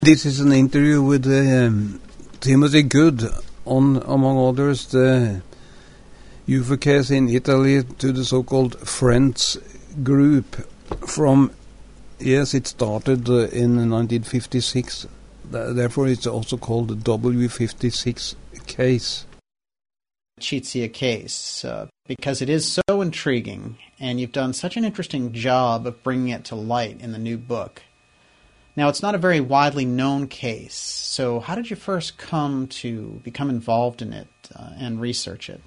This is an interview with Timothy Good on, among others, the UFO case in Italy to the so-called Friends group from, yes, it started in 1956. Therefore, it's also called the W56 case. Amicizia case, because it is so intriguing, and you've done such an interesting job of bringing it to light in the new book. Now, it's not a very widely known case, so how did you first come to become involved in it and research it?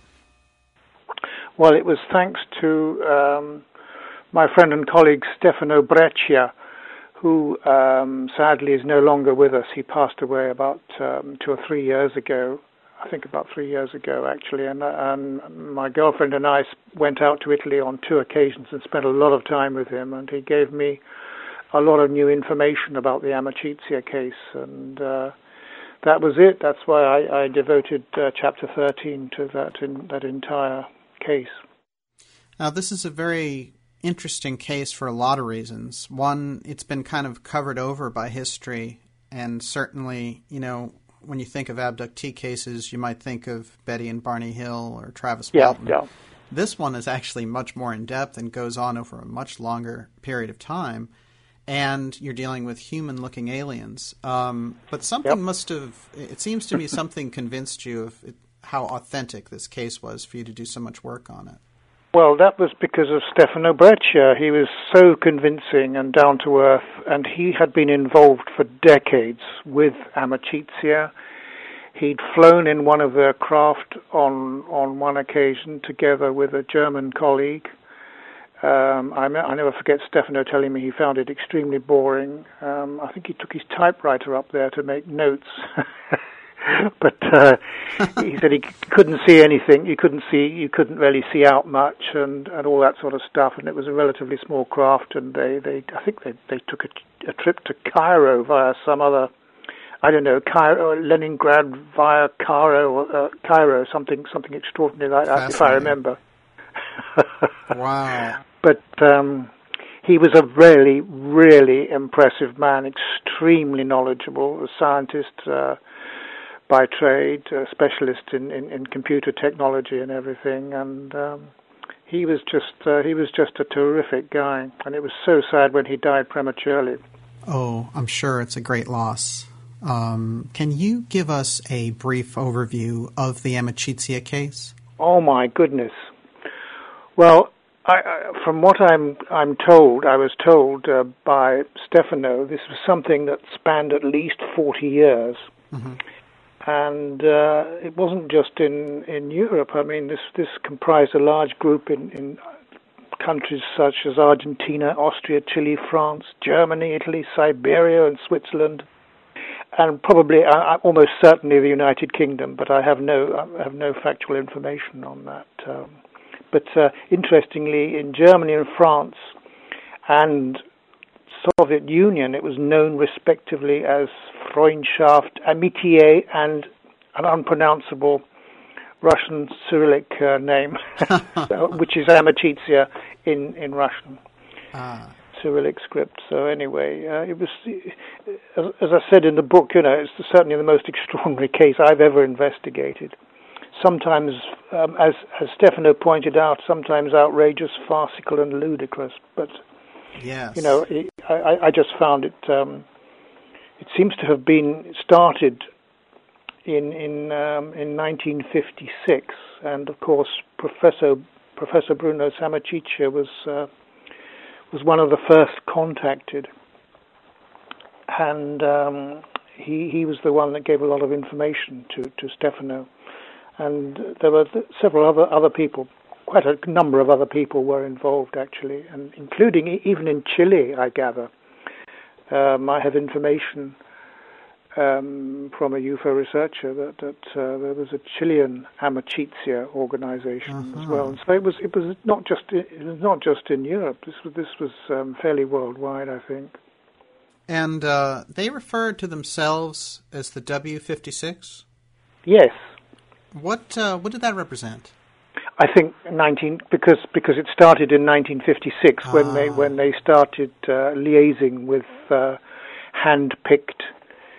Well, it was thanks to my friend and colleague Stefano Breccia, who sadly is no longer with us. He passed away about 2 or 3 years ago. I think about 3 years ago, actually. And my girlfriend and I went out to Italy on 2 occasions and spent a lot of time with him. And he gave me a lot of new information about the Amicizia case. And that was it. That's why I devoted Chapter 13 to that entire case. Now, this is a very interesting case for a lot of reasons. One, it's been kind of covered over by history, and certainly, you know, when you think of abductee cases, you might think of Betty and Barney Hill or Travis Walton. Yeah. This one is actually much more in-depth and goes on over a much longer period of time, and you're dealing with human-looking aliens. But something must have, it seems to me something convinced you of how authentic this case was for you to do so much work on it. Well, that was because of Stefano Breccia. He was so convincing and down to earth, and he had been involved for decades with Amicizia. He'd flown in one of their craft on one occasion together with a German colleague. I never forget Stefano telling me he found it extremely boring. I think he took his typewriter up there to make notes. But he said he couldn't see anything. You couldn't really see out much, and all that sort of stuff. And it was a relatively small craft. And I think they took a trip to Cairo via some other, I don't know, Cairo, Leningrad via Cairo, something extraordinary like that, if I remember. Wow. But he was a really, really impressive man, extremely knowledgeable, a scientist by trade, a specialist in computer technology and everything, and he was just a terrific guy, and it was so sad when he died prematurely. Oh, I'm sure it's a great loss. Can you give us a brief overview of the Amicizia case? Oh my goodness! Well, from what I'm told, I was told by Stefano, this was something that spanned at least 40 years. Mm-hmm. And it wasn't just in Europe. I mean, this comprised a large group in countries such as Argentina, Austria, Chile, France, Germany, Italy, Siberia, and Switzerland, and probably, almost certainly, the United Kingdom. But I have no factual information on that. But interestingly, in Germany and France, and Soviet Union, it was known respectively as Freundschaft, Amitié, and an unpronounceable Russian Cyrillic name, which is Amicizia in Russian Cyrillic script. So anyway, it was, as I said in the book, you know, it's certainly the most extraordinary case I've ever investigated. Sometimes, as Stefano pointed out, sometimes outrageous, farcical, and ludicrous, but yes. You know, I just found it. It seems to have been started in 1956, and of course, Professor Bruno Samicitia was one of the first contacted, and he was the one that gave a lot of information to Stefano, and there were several other people. Quite a number of other people were involved, actually, and including even in Chile, I gather. I have information from a UFO researcher that there was a Chilean Amicizia organization as well. And so it was not just in Europe. This was fairly worldwide, I think. And they referred to themselves as the W56? Yes. What did that represent? I think because it started in 1956 when they started liaising with hand-picked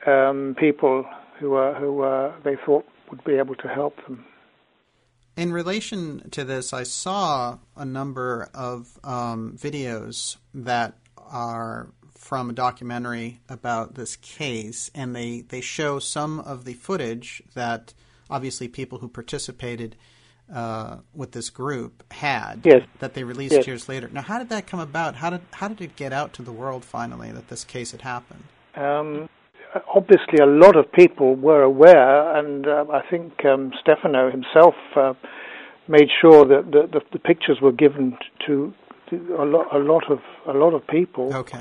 people who they thought would be able to help them. In relation to this, I saw a number of videos that are from a documentary about this case, and they show some of the footage that obviously people who participated with this group had, that they released years later. Now, how did that come about? How did it get out to the world finally that this case had happened? Obviously, a lot of people were aware, and I think Stefano himself made sure that the pictures were given to a lot of people. Okay.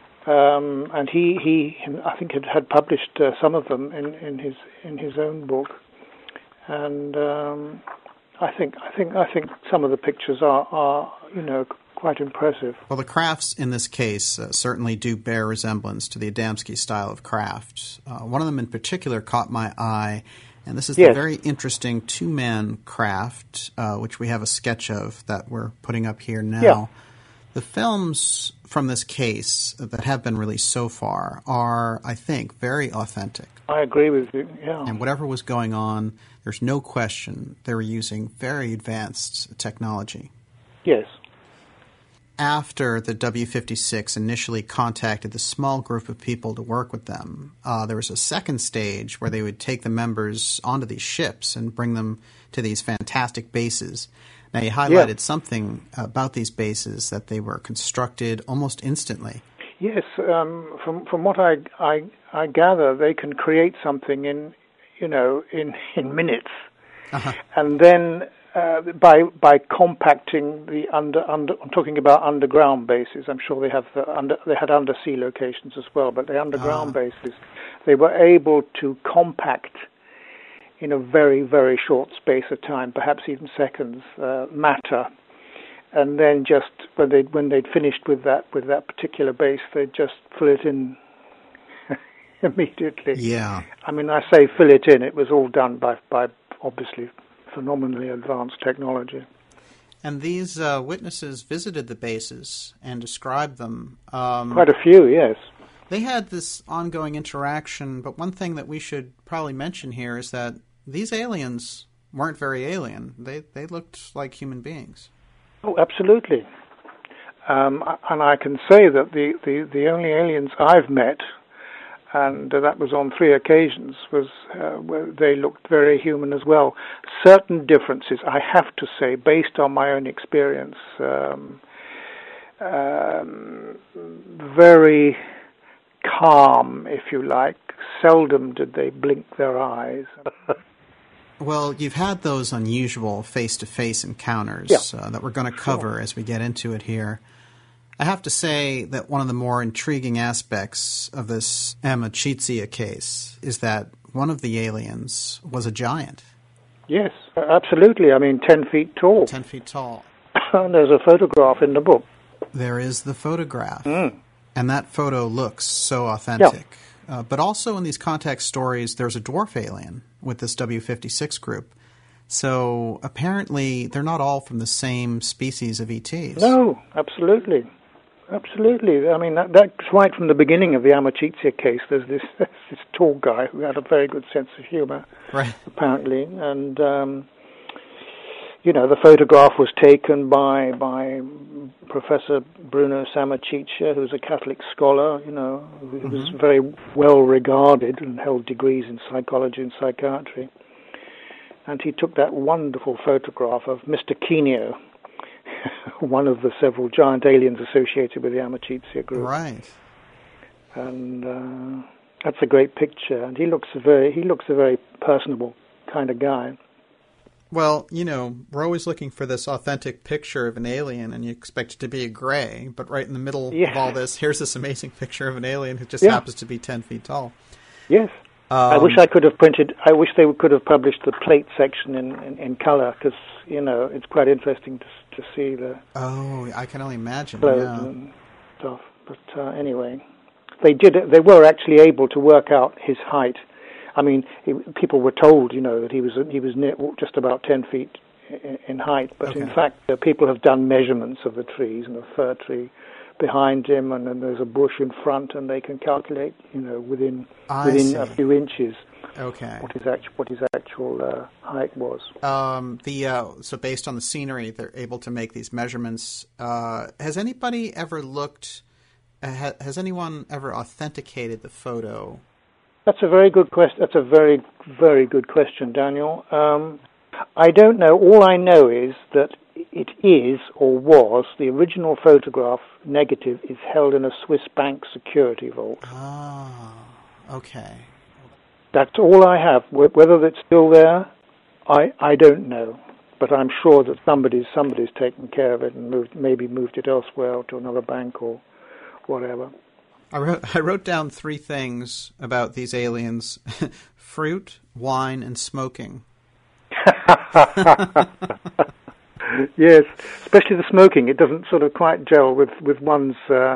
And he I think had published some of them in his own book, and I think some of the pictures are quite impressive. Well, the crafts in this case certainly do bear resemblance to the Adamski style of craft. One of them in particular caught my eye, and this is the very interesting two-man craft, which we have a sketch of that we're putting up here now. Yeah. The films from this case that have been released so far are, I think, very authentic. I agree with you, yeah. And whatever was going on, there's no question they were using very advanced technology. Yes. After the W-56 initially contacted the small group of people to work with them, there was a second stage where they would take the members onto these ships and bring them to these fantastic bases. Now, you highlighted something about these bases, that they were constructed almost instantly. Yes, from what I gather, they can create something in minutes, and then by compacting the under. I'm talking about underground bases. I'm sure they had undersea locations as well, but the underground bases, they were able to compact in a very, very short space of time, perhaps even seconds, matter, and then just when they'd finished with that particular base, they'd just fill it in immediately. Yeah. I mean, I say fill it in. It was all done by obviously phenomenally advanced technology. And these witnesses visited the bases and described them. Quite a few, yes. They had this ongoing interaction, but one thing that we should probably mention here is that these aliens weren't very alien. They looked like human beings. Oh, absolutely. And I can say that the only aliens I've met, and that was on 3 occasions, was where they looked very human as well. Certain differences, I have to say, based on my own experience, very calm, if you like. Seldom did they blink their eyes. Well, you've had those unusual face-to-face encounters that we're going to cover as we get into it here. I have to say that one of the more intriguing aspects of this Amachizia case is that one of the aliens was a giant. Yes, absolutely. I mean, 10 feet tall. 10 feet tall. And there's a photograph in the book. There is the photograph. And that photo looks so authentic. Yeah. But also in these contact stories, there's a dwarf alien with this W-56 group. So apparently they're not all from the same species of ETs. No, absolutely. Absolutely. I mean, that's right from the beginning of the Amachizia case. There's this tall guy who had a very good sense of humor, right? Apparently. And, the photograph was taken by Professor Bruno Sammachicha, who's a Catholic scholar, who was very well regarded and held degrees in psychology and psychiatry. And he took that wonderful photograph of Mr. Kineo, one of the several giant aliens associated with the Amachizia group. Right. And that's a great picture. And he looks a very personable kind of guy. Well, we're always looking for this authentic picture of an alien, and you expect it to be a gray, but right in the middle of all this, here's this amazing picture of an alien who just happens to be 10 feet tall. Yes. I wish they could have published the plate section in color, because, it's quite interesting to see the... Oh, I can only imagine, and stuff. But anyway, they were actually able to work out his height. I mean, people were told, that he was near, just about 10 feet in height. But in fact, people have done measurements of the trees, and the fir tree behind him, and then there's a bush in front, and they can calculate, within a few inches. Okay. What his actual height was. So based on the scenery, they're able to make these measurements. Has anybody ever looked? Has anyone ever authenticated the photo? That's a very good question. That's a very, very good question, Daniel. I don't know. All I know is that it is, or was, the original photograph negative is held in a Swiss bank security vault. Ah, okay. That's all I have. Whether it's still there, I don't know. But I'm sure that somebody's taken care of it and moved it elsewhere or to another bank or whatever. I wrote down 3 things about these aliens: fruit, wine, and smoking. Yes, especially the smoking. It doesn't sort of quite gel with one's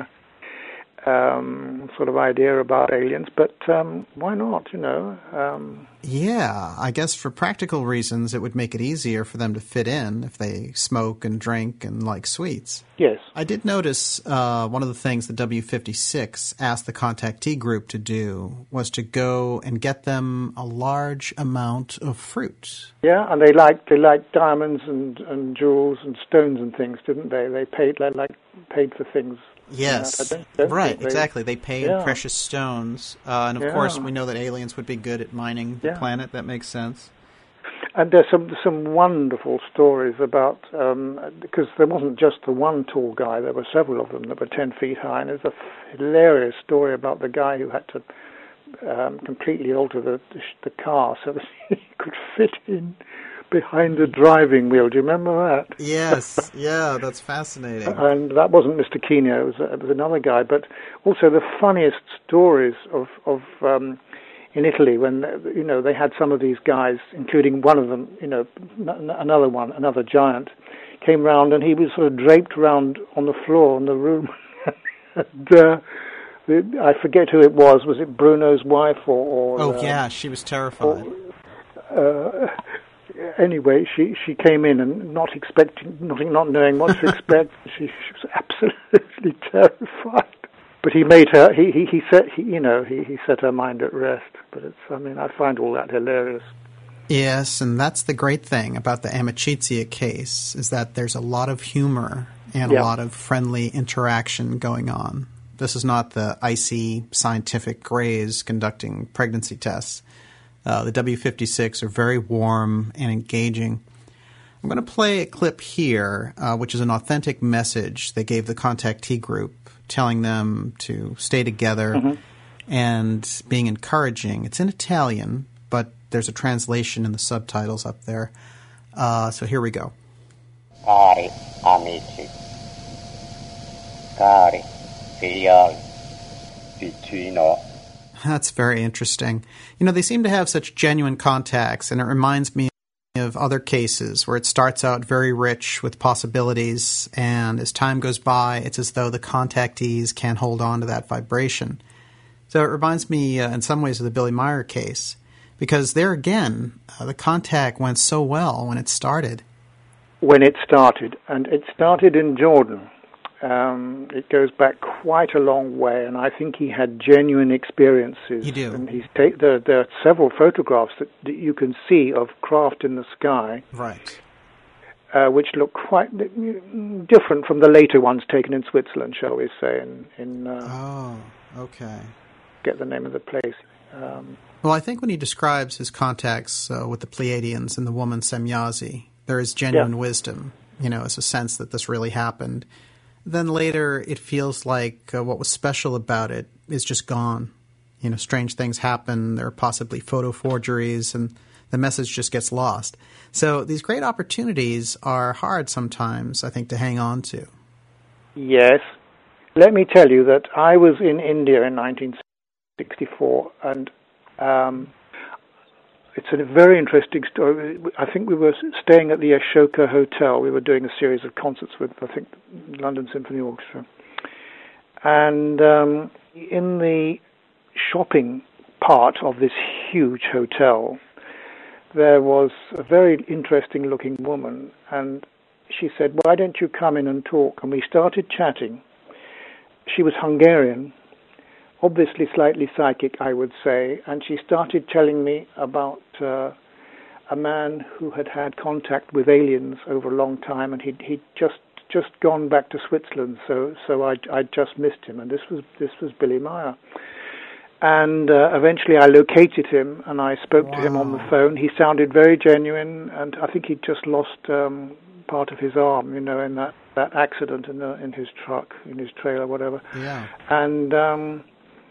sort of idea about aliens, but why not, Yeah, I guess for practical reasons, it would make it easier for them to fit in if they smoke and drink and like sweets. Yes. I did notice one of the things the W56 asked the contactee group to do was to go and get them a large amount of fruit. Yeah, and they liked diamonds and jewels and stones and things, didn't they? They paid for things. Yes, right, exactly. They pay in precious stones. And of course, we know that aliens would be good at mining the planet. That makes sense. And there's some wonderful stories about, because there wasn't just the one tall guy, there were several of them that were 10 feet high, and there's a hilarious story about the guy who had to completely alter the car so that he could fit in behind the driving wheel. Do you remember that? Yes, yeah, that's fascinating. And that wasn't Mr. Kino, it was another guy. But also the funniest stories of in Italy when they had some of these guys, including one of them, another giant, came round and he was sort of draped around on the floor in the room. And, I forget who it was. Was it Bruno's wife or? Yeah, she was terrified. Anyway, she came in and not knowing what to expect. She was absolutely terrified. But he made her. He set her mind at rest. But I find all that hilarious. Yes, and that's the great thing about the Amicizia case is that there's a lot of humor and a lot of friendly interaction going on. This is not the icy scientific grays conducting pregnancy tests. The W56 are very warm and engaging. I'm going to play a clip here, which is an authentic message they gave the contactee group, telling them to stay together and being encouraging. It's in Italian, but there's a translation in the subtitles up there. So here we go. Cari amici, cari figlioli, vicino. That's very interesting. They seem to have such genuine contacts, and it reminds me of other cases where it starts out very rich with possibilities, and as time goes by, it's as though the contactees can't hold on to that vibration. So it reminds me in some ways of the Billy Meyer case, because there again, the contact went so well when it started. And it started in Jordan. It goes back quite a long way, and I think he had genuine experiences. You do. And there are several photographs that you can see of craft in the sky, right? Which look quite different from the later ones taken in Switzerland, shall we say? Oh, okay. Get the name of the place. Well, I think when he describes his contacts with the Pleiadians and the woman Semyazi, there is genuine wisdom, as a sense that this really happened. Then later, it feels like what was special about it is just gone. Strange things happen. There are possibly photo forgeries, and the message just gets lost. So these great opportunities are hard sometimes, I think, to hang on to. Yes. Let me tell you that I was in India in 1964, and it's a very interesting story. I think we were staying at the Ashoka Hotel. We were doing a series of concerts with, I think, London Symphony Orchestra. And in the shopping part of this huge hotel, there was a very interesting-looking woman, and she said, "Why don't you come in and talk?" And we started chatting. she was Hungarian, obviously slightly psychic, I would say, and she started telling me about a man who had had contact with aliens over a long time, and he'd just gone back to Switzerland, so I just missed him, and this was Billy Meier. And eventually I located him, and I spoke to him on the phone. He sounded very genuine, and I think he'd just lost part of his arm, in that accident in his truck, in his trailer, whatever. Yeah. And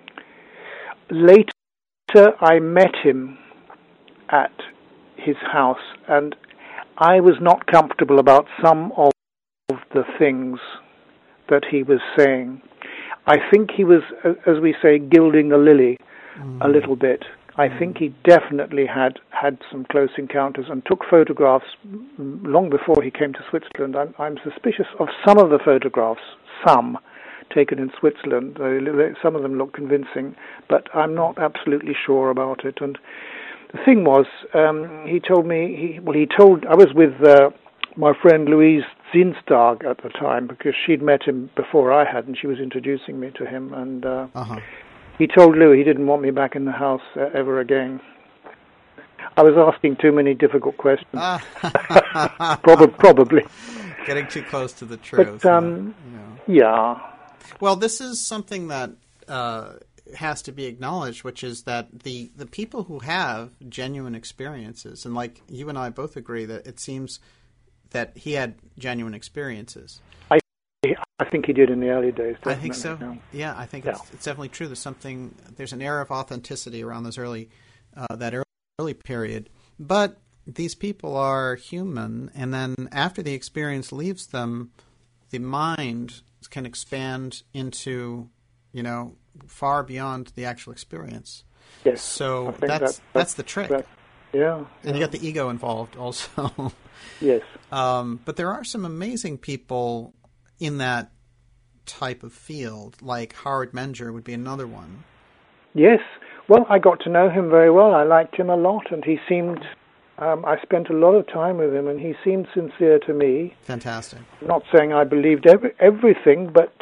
later I met him at his house, and I was not comfortable about some of the things that he was saying. I think he was, as we say, gilding the lily a little bit. I think he definitely had some close encounters and took photographs long before he came to Switzerland. I'm suspicious of some of the photographs, some taken in Switzerland. Some of them look convincing, but I'm not absolutely sure about it. And the thing was, he told me, I was with my friend Louise Zinstag at the time, because she'd met him before I had, and she was introducing me to him, and he told Lou he didn't want me back in the house ever again. I was asking too many difficult questions. Probably. Getting too close to the truth. But, yeah. Well, this is something that has to be acknowledged, which is that the people who have genuine experiences, and like you and I both agree that it seems that he had genuine experiences. I think he did in the early days. I think so. Yeah, I think it's definitely true. There's an air of authenticity around those that early period. But these people are human, and then after the experience leaves them, the mind can expand into, far beyond the actual experience. Yes. So that's the trick. Yeah. And you got the ego involved also. Yes. But there are some amazing people in that type of field, like Howard Menger would be another one. Yes. Well, I got to know him very well. I liked him a lot, and he seemed... I spent a lot of time with him, and he seemed sincere to me. Fantastic. I'm not saying I believed everything, but,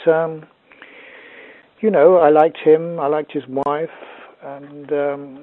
I liked him. I liked his wife, and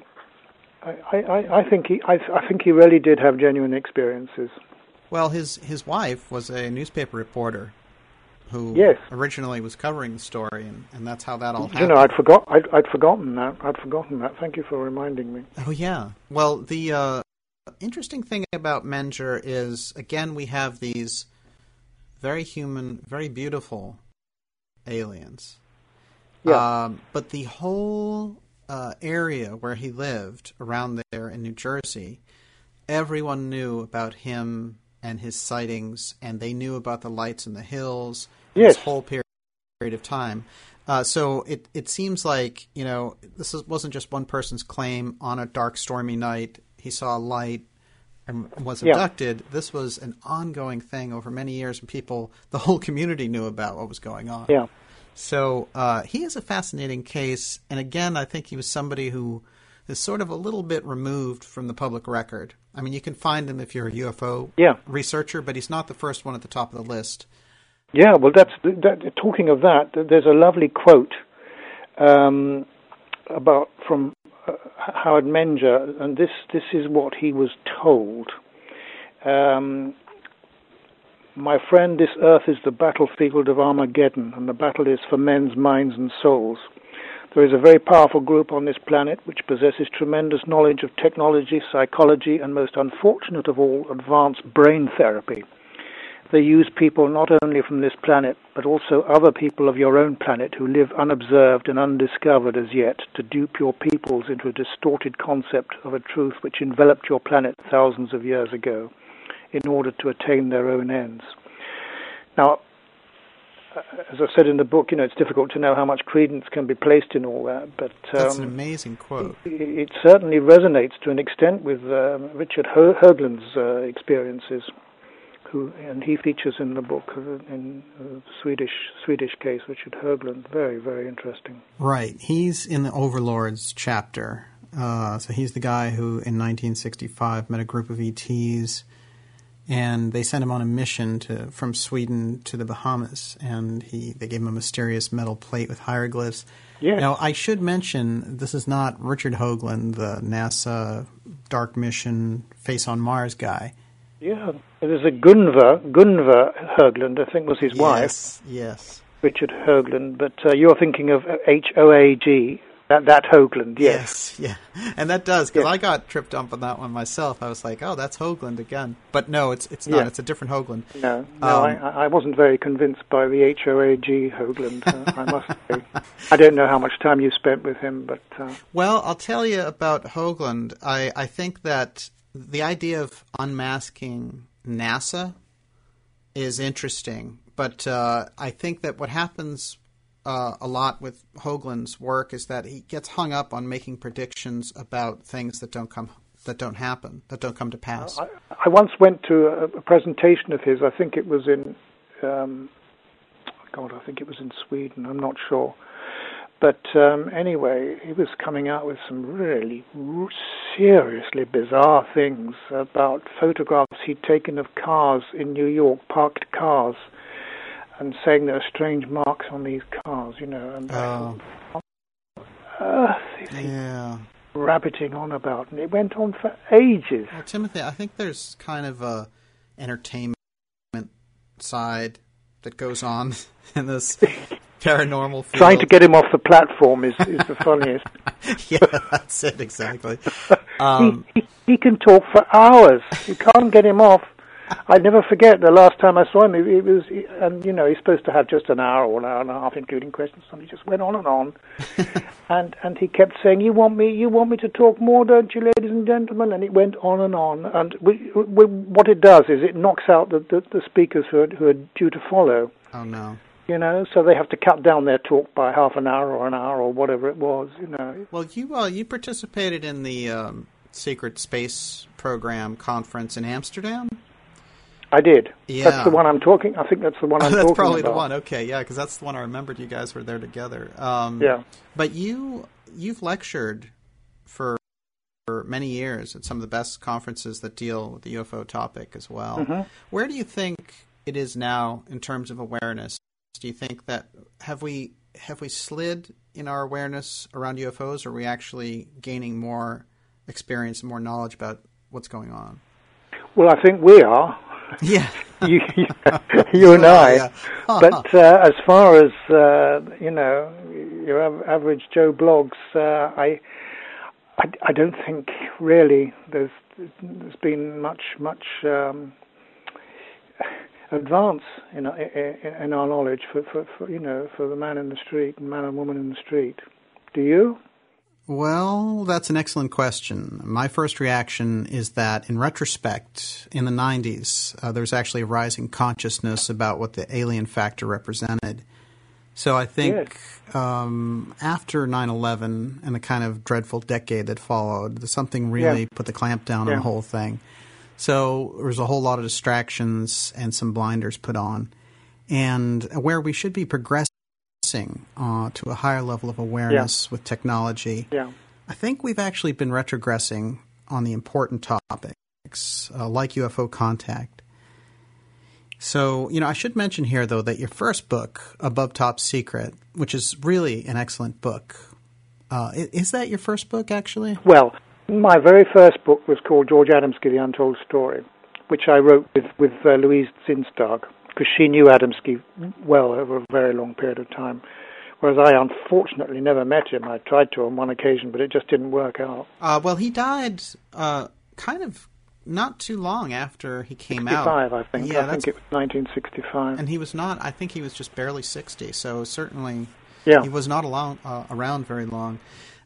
I think he really did have genuine experiences. Well, his wife was a newspaper reporter who originally was covering the story, and that's how that all happened. I'd forgotten that. Thank you for reminding me. Oh, yeah. Well, the interesting thing about Menger is, again, we have these very human, very beautiful aliens. Yeah. But the whole area where he lived, around there in New Jersey, everyone knew about him and his sightings, and they knew about the lights in the hills this whole period of time. So it seems like, this wasn't just one person's claim on a dark, stormy night. He saw a light and was abducted. This was an ongoing thing over many years, and the whole community knew about what was going on. Yeah. So he is a fascinating case, and again, I think he was somebody who is sort of a little bit removed from the public record. I mean, you can find him if you're a UFO researcher, but he's not the first one at the top of the list. Yeah, well, talking of that, there's a lovely quote from Howard Menger, and this is what he was told. My friend, this earth is the battlefield of Armageddon, and the battle is for men's minds and souls. There is a very powerful group on this planet which possesses tremendous knowledge of technology, psychology, and most unfortunate of all, advanced brain therapy. They use people not only from this planet, but also other people of your own planet who live unobserved and undiscovered as yet, to dupe your peoples into a distorted concept of a truth which enveloped your planet thousands of years ago, in order to attain their own ends. Now, as I said in the book, it's difficult to know how much credence can be placed in all that, but that's an amazing quote. It certainly resonates to an extent with Richard Högland's experiences, and he features in the book in the Swedish case, Richard Högland. Very, very interesting. Right, he's in the Overlords chapter. So he's the guy who, in 1965, met a group of ETs and they sent him on a mission from Sweden to the Bahamas, and they gave him a mysterious metal plate with hieroglyphs. Yes. Now, I should mention, this is not Richard Hoagland, the NASA Dark Mission Face on Mars guy. Yeah, there's a Gunvar Höglund, I think was his wife. Yes. Richard Hoagland, but you're thinking of Hoag, that Hoagland, yes. Yeah. And that does, because Yes. I got tripped up on that one myself. I was like, oh, that's Hoagland again. But no, it's not. Yeah. It's a different Hoagland. No, I wasn't very convinced by the Hoag Hoagland, I must say. I don't know how much time you spent with him, but... Well, I'll tell you about Hoagland. I think that the idea of unmasking NASA is interesting, but I think that what happens a lot with Hoagland's work is that he gets hung up on making predictions about things that don't come to pass. I once went to a presentation of his. I think it was in, I think it was in Sweden. I'm not sure. But anyway, he was coming out with some really seriously bizarre things about photographs he'd taken of cars in New York, parked cars, and saying there are strange marks on these cars, and rabbiting on about, and it went on for ages. Well, Timothy, I think there's kind of a entertainment side that goes on in this paranormal field. Trying to get him off the platform is the funniest. Yeah, that's it, exactly. He can talk for hours. You can't get him off. I never forget the last time I saw him. He's supposed to have just an hour or an hour and a half, including questions. And he just went on and on, and he kept saying, "You want me to talk more, don't you, ladies and gentlemen?" And it went on and on. And what it does is it knocks out the speakers who are due to follow. Oh no. So they have to cut down their talk by half an hour or an hour or whatever it was. Well, you participated in the Secret Space Program conference in Amsterdam. I did. Yeah. That's the one I'm talking. I think that's the one I'm talking about. That's probably the one. Okay, yeah, because that's the one I remembered. You guys were there together. Yeah. But you've lectured for many years at some of the best conferences that deal with the UFO topic as well. Mm-hmm. Where do you think it is now in terms of awareness? Do you think that have we slid in our awareness around UFOs, or are we actually gaining more experience and more knowledge about what's going on? Well, I think we are. Yeah. you and I. Yeah. But as far as, your average Joe blogs, I don't think really there's been much advance in our knowledge for the man in the street, man and woman in the street. Do you? Well, that's an excellent question. My first reaction is that, in retrospect, in the 90s, there was actually a rising consciousness about what the alien factor represented. So I think after 9/11 and the kind of dreadful decade that followed, something really put the clamp down on the whole thing. So there was a whole lot of distractions and some blinders put on. And where we should be progressing to a higher level of awareness with technology. Yeah. I think we've actually been retrogressing on the important topics like UFO contact. So, I should mention here, though, that your first book, Above Top Secret, which is really an excellent book, is that your first book, actually? Well, my very first book was called George Adamski, The Untold Story, which I wrote with Louise Zinstag, because she knew Adamski well over a very long period of time, whereas I unfortunately never met him. I tried to on one occasion, but it just didn't work out. Well, he died kind of not too long after he came out. 65, I think. Yeah, I think it was 1965. And he was not, I think he was just barely 60, so certainly he was not around very long.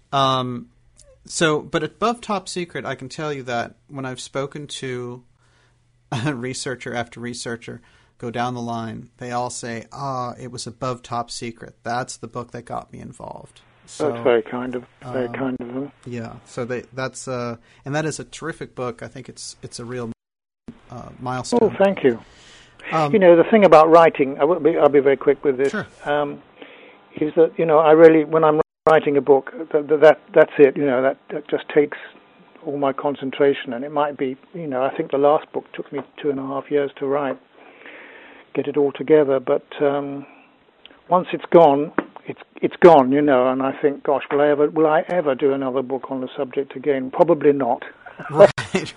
But Above Top Secret, I can tell you that when I've spoken to researcher after researcher, go down the line, they all say, it was Above Top Secret. That's the book that got me involved. So, that's very kind of them. Yeah, so that's and that is a terrific book. I think it's a real milestone. Oh, thank you. The thing about writing, I'll be very quick with this. Sure. Is that I really, when I'm writing a book, that's it. That just takes all my concentration, and it might be, I think the last book took me 2.5 years to write, get it all together. But once it's gone, it's gone, and I think, gosh, will I ever do another book on the subject again? Probably not. Right.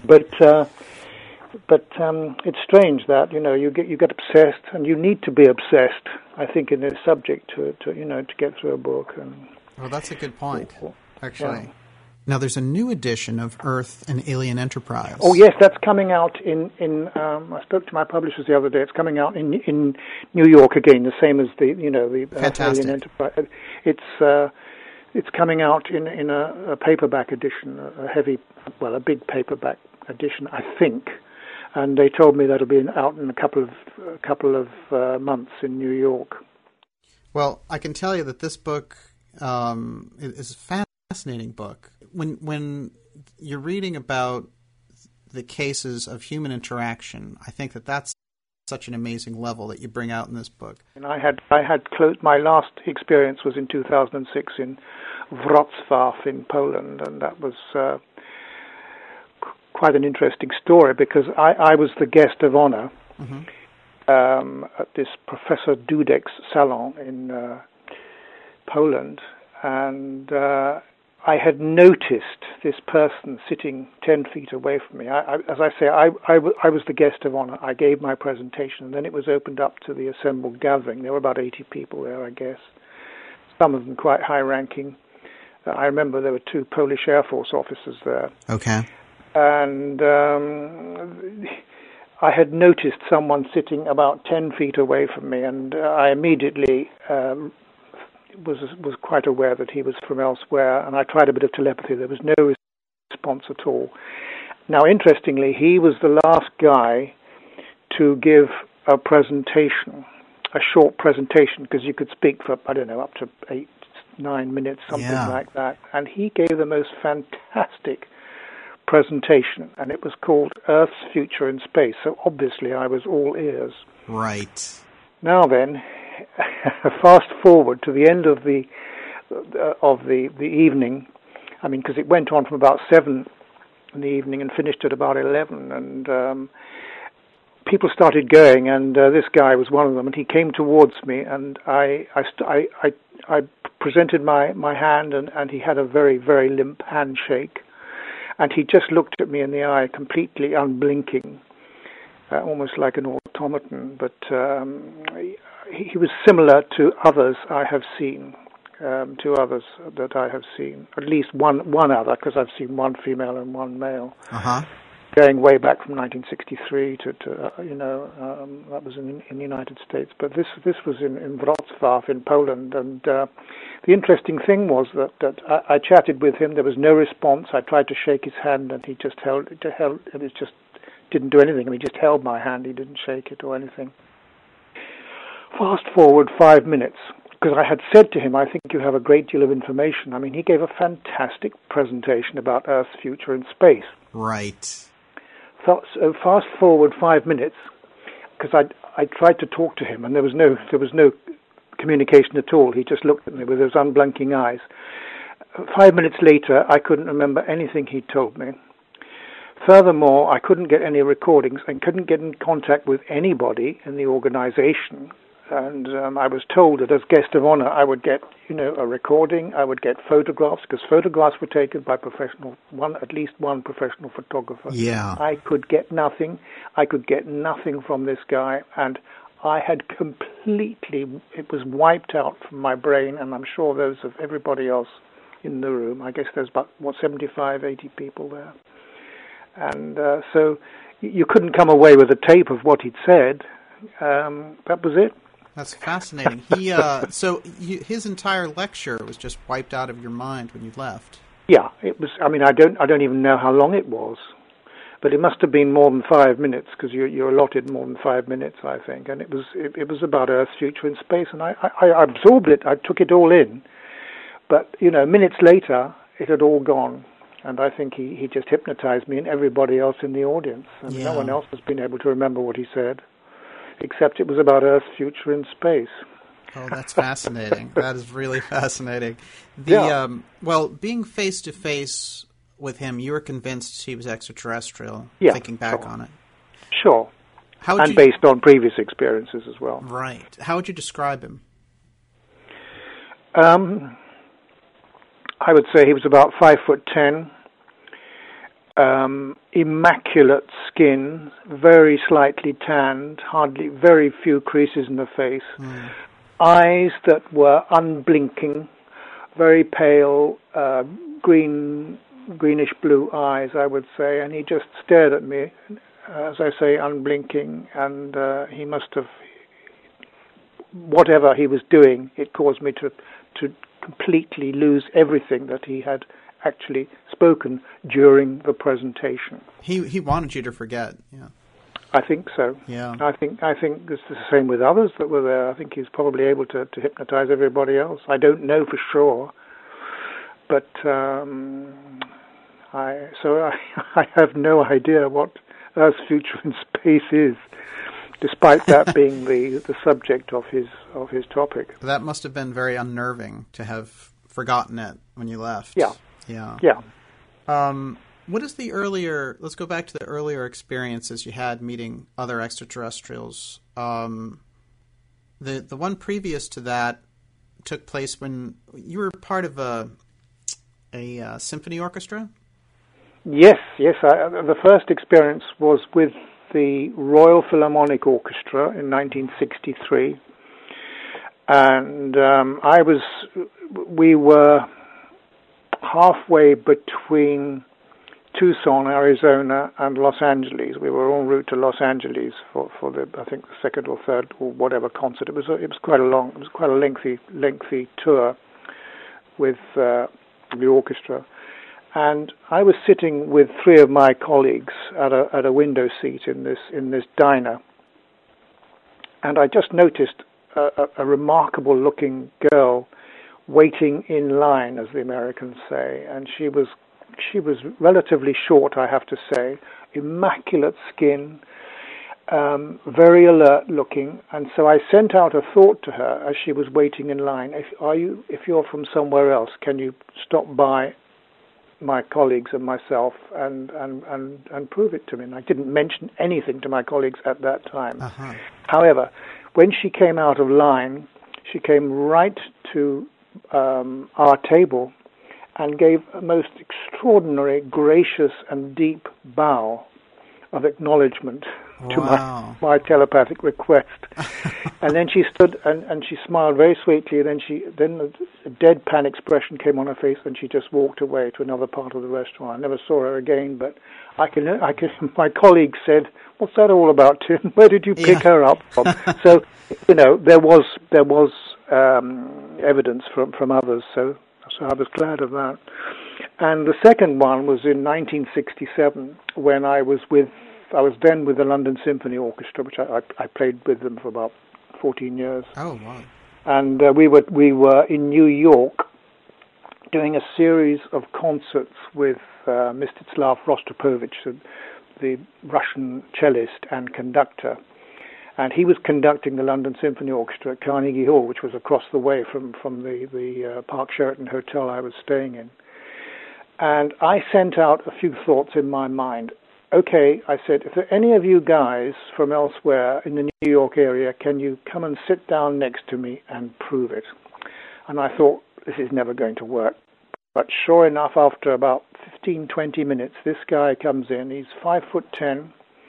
But it's strange that you get obsessed, and you need to be obsessed, I think, in this subject to get through a book. And well, that's a good point, actually. Yeah. Now, there's a new edition of Earth and Alien Enterprise. Oh yes, that's coming out in I spoke to my publishers the other day. It's coming out in New York again, the same as the Fantastic. Alien Enterprise. It's coming out in a paperback edition, a big paperback edition, I think. And they told me that'll be out in a couple of months in New York. Well, I can tell you that this book is a fascinating book. When you're reading about the cases of human interaction, I think that's such an amazing level that you bring out in this book. And I had my last experience was in 2006 in Wrocław in Poland, and that was quite an interesting story because I was the guest of honor at this Professor Dudek's salon in Poland, and I had noticed this person sitting 10 feet away from me. As I say, I was the guest of honor. I gave my presentation, and then it was opened up to the assembled gathering. There were about 80 people there, I guess. Some of them quite high-ranking. I remember there were 2 Polish Air Force officers there. Okay. And I had noticed someone sitting about 10 feet away from me, and I immediately was quite aware that he was from elsewhere, and I tried a bit of telepathy. There was no response at all. Now, interestingly, he was the last guy to give a presentation, a short presentation, because you could speak for, I don't know, up to 8-9 minutes, something like that. And he gave the most fantastic presentation, and it was called Earth's Future in Space. So obviously I was all ears. Right. Now then, fast forward to the end of the evening. I mean, because it went on from about 7 in the evening and finished at about 11, and people started going, and this guy was one of them, and he came towards me, and I presented my hand, and he had a very, very limp handshake, and he just looked at me in the eye, completely unblinking, almost like an automaton, but he was similar to others I have seen, at least one other, because I've seen one female and one male, going way back from 1963 to that was in the United States. But this was in Wrocław in Poland, and the interesting thing was that I chatted with him. There was no response. I tried to shake his hand, and he just held it. Just didn't do anything. I mean, he just held my hand. He didn't shake it or anything. Fast forward 5 minutes, because I had said to him, I think you have a great deal of information. I mean, he gave a fantastic presentation about Earth's future in space. Right. So fast forward 5 minutes, because I tried to talk to him, and there was no communication at all. He just looked at me with those unblinking eyes. 5 minutes later, I couldn't remember anything he told me. Furthermore, I couldn't get any recordings and couldn't get in contact with anybody in the organization. And I was told that as guest of honor, I would get, a recording. I would get photographs, because photographs were taken by at least one professional photographer. Yeah. I could get nothing. I could get nothing from this guy, and I had it was wiped out from my brain, and I'm sure those of everybody else in the room. I guess there's about 75, 80 people there. And so you couldn't come away with a tape of what he'd said. That was it. That's fascinating. His entire lecture was just wiped out of your mind when you left. Yeah, it was. I mean, I don't even know how long it was, but it must have been more than 5 minutes, because you're allotted more than 5 minutes, I think. And it was about Earth's future in space, and I absorbed it. I took it all in, but minutes later, it had all gone. And I think he just hypnotized me and everybody else in the audience. And no one else has been able to remember what he said, except it was about Earth's future in space. Oh, that's fascinating. That is really fascinating. Well, being face-to-face with him, you were convinced he was extraterrestrial, Yeah, thinking back sure. on it. Sure. And based on previous experiences as well. Right. How would you describe him? I would say he was about 5'10", immaculate skin, very slightly tanned, very few creases in the face, eyes that were unblinking, very pale, greenish blue eyes, I would say, and he just stared at me, as I say, unblinking, and he must have, whatever he was doing, it caused me to completely lose everything that he had actually spoken during the presentation. He wanted you to forget, yeah. I think so. Yeah. I think it's the same with others that were there. I think he was probably able to hypnotize everybody else. I don't know for sure, but I have no idea what Earth's future in space is, despite that being the subject of his topic. That must have been very unnerving to have forgotten it when you left. Yeah. Yeah. Yeah. What is let's go back to the earlier experiences you had meeting other extraterrestrials. The one previous to that took place when you were part of a symphony orchestra? Yes. The first experience was with the Royal Philharmonic Orchestra in 1963. And we were halfway between Tucson, Arizona, and Los Angeles. We were en route to Los Angeles for the, I think, the second or third or whatever concert. It was quite a lengthy tour with the orchestra. And I was sitting with three of my colleagues at a window seat in this diner, and I just noticed a remarkable looking girl waiting in line, as the Americans say, and she was relatively short, I have to say, immaculate skin, very alert looking, and so I sent out a thought to her as she was waiting in line. If you're from somewhere else, can you stop by my colleagues and myself and prove it to me? And I didn't mention anything to my colleagues at that time. Uh-huh. However, when she came out of line, she came right to our table and gave a most extraordinary, gracious and deep bow of acknowledgement to my telepathic request. And then she stood and she smiled very sweetly, and then a deadpan expression came on her face, and she just walked away to another part of the restaurant. I never saw her again, but my colleague said, "What's that all about, Tim? Where did you pick her up from?" So, there was evidence from others, so I was glad of that. And the second one was in 1967, when I was then with the London Symphony Orchestra, which I played with them for about 14 years. Oh, wow. And we were in New York doing a series of concerts with Mstislav Rostropovich, the Russian cellist and conductor. And he was conducting the London Symphony Orchestra at Carnegie Hall, which was across the way from the Park Sheraton Hotel I was staying in. And I sent out a few thoughts in my mind. Okay, I said, if there are any of you guys from elsewhere in the New York area, can you come and sit down next to me and prove it? And I thought, this is never going to work. But sure enough, after about 15, 20 minutes, this guy comes in. He's 5'10",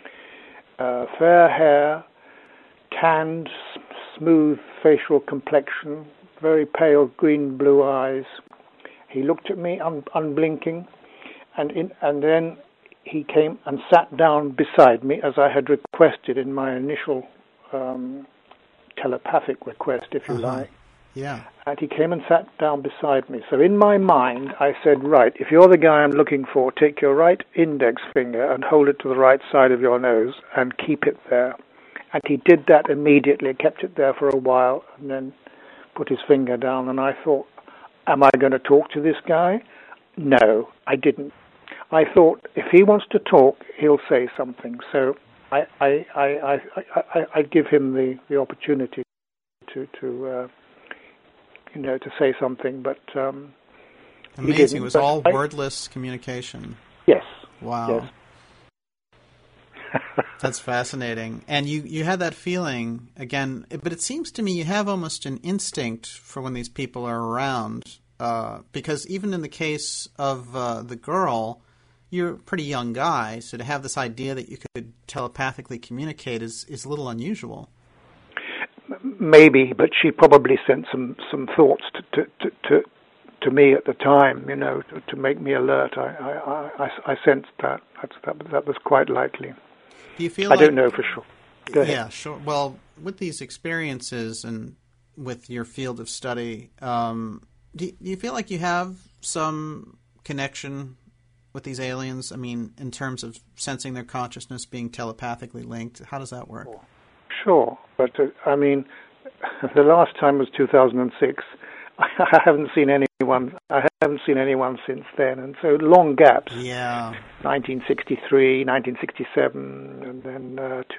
fair hair, tanned, smooth facial complexion, very pale green-blue eyes. He looked at me unblinking, and then he came and sat down beside me, as I had requested in my initial telepathic request, if you like. Yeah. And he came and sat down beside me. So in my mind, I said, right, if you're the guy I'm looking for, take your right index finger and hold it to the right side of your nose and keep it there. And he did that immediately, kept it there for a while, and then put his finger down. And I thought, am I going to talk to this guy? No, I didn't. I thought, if he wants to talk, he'll say something. So I'd give him the opportunity to say something. But Amazing. It was all I, wordless communication. Yes. Wow. Yes. That's fascinating. And you had that feeling, again, but it seems to me you have almost an instinct for when these people are around, because even in the case of the girl, you're a pretty young guy, so to have this idea that you could telepathically communicate is a little unusual. Maybe, but she probably sent some thoughts to me at the time, to make me alert. I sensed that. That was quite likely. Do you feel I don't know for sure. Go ahead. Yeah, sure. Well, with these experiences and with your field of study, do you feel like you have some connection with these aliens? I mean, in terms of sensing their consciousness, being telepathically linked, how does that work? Sure, but I mean, the last time was 2006. I haven't seen anyone. I haven't seen anyone since then, and so long gaps. Yeah. 1963, 1967, and then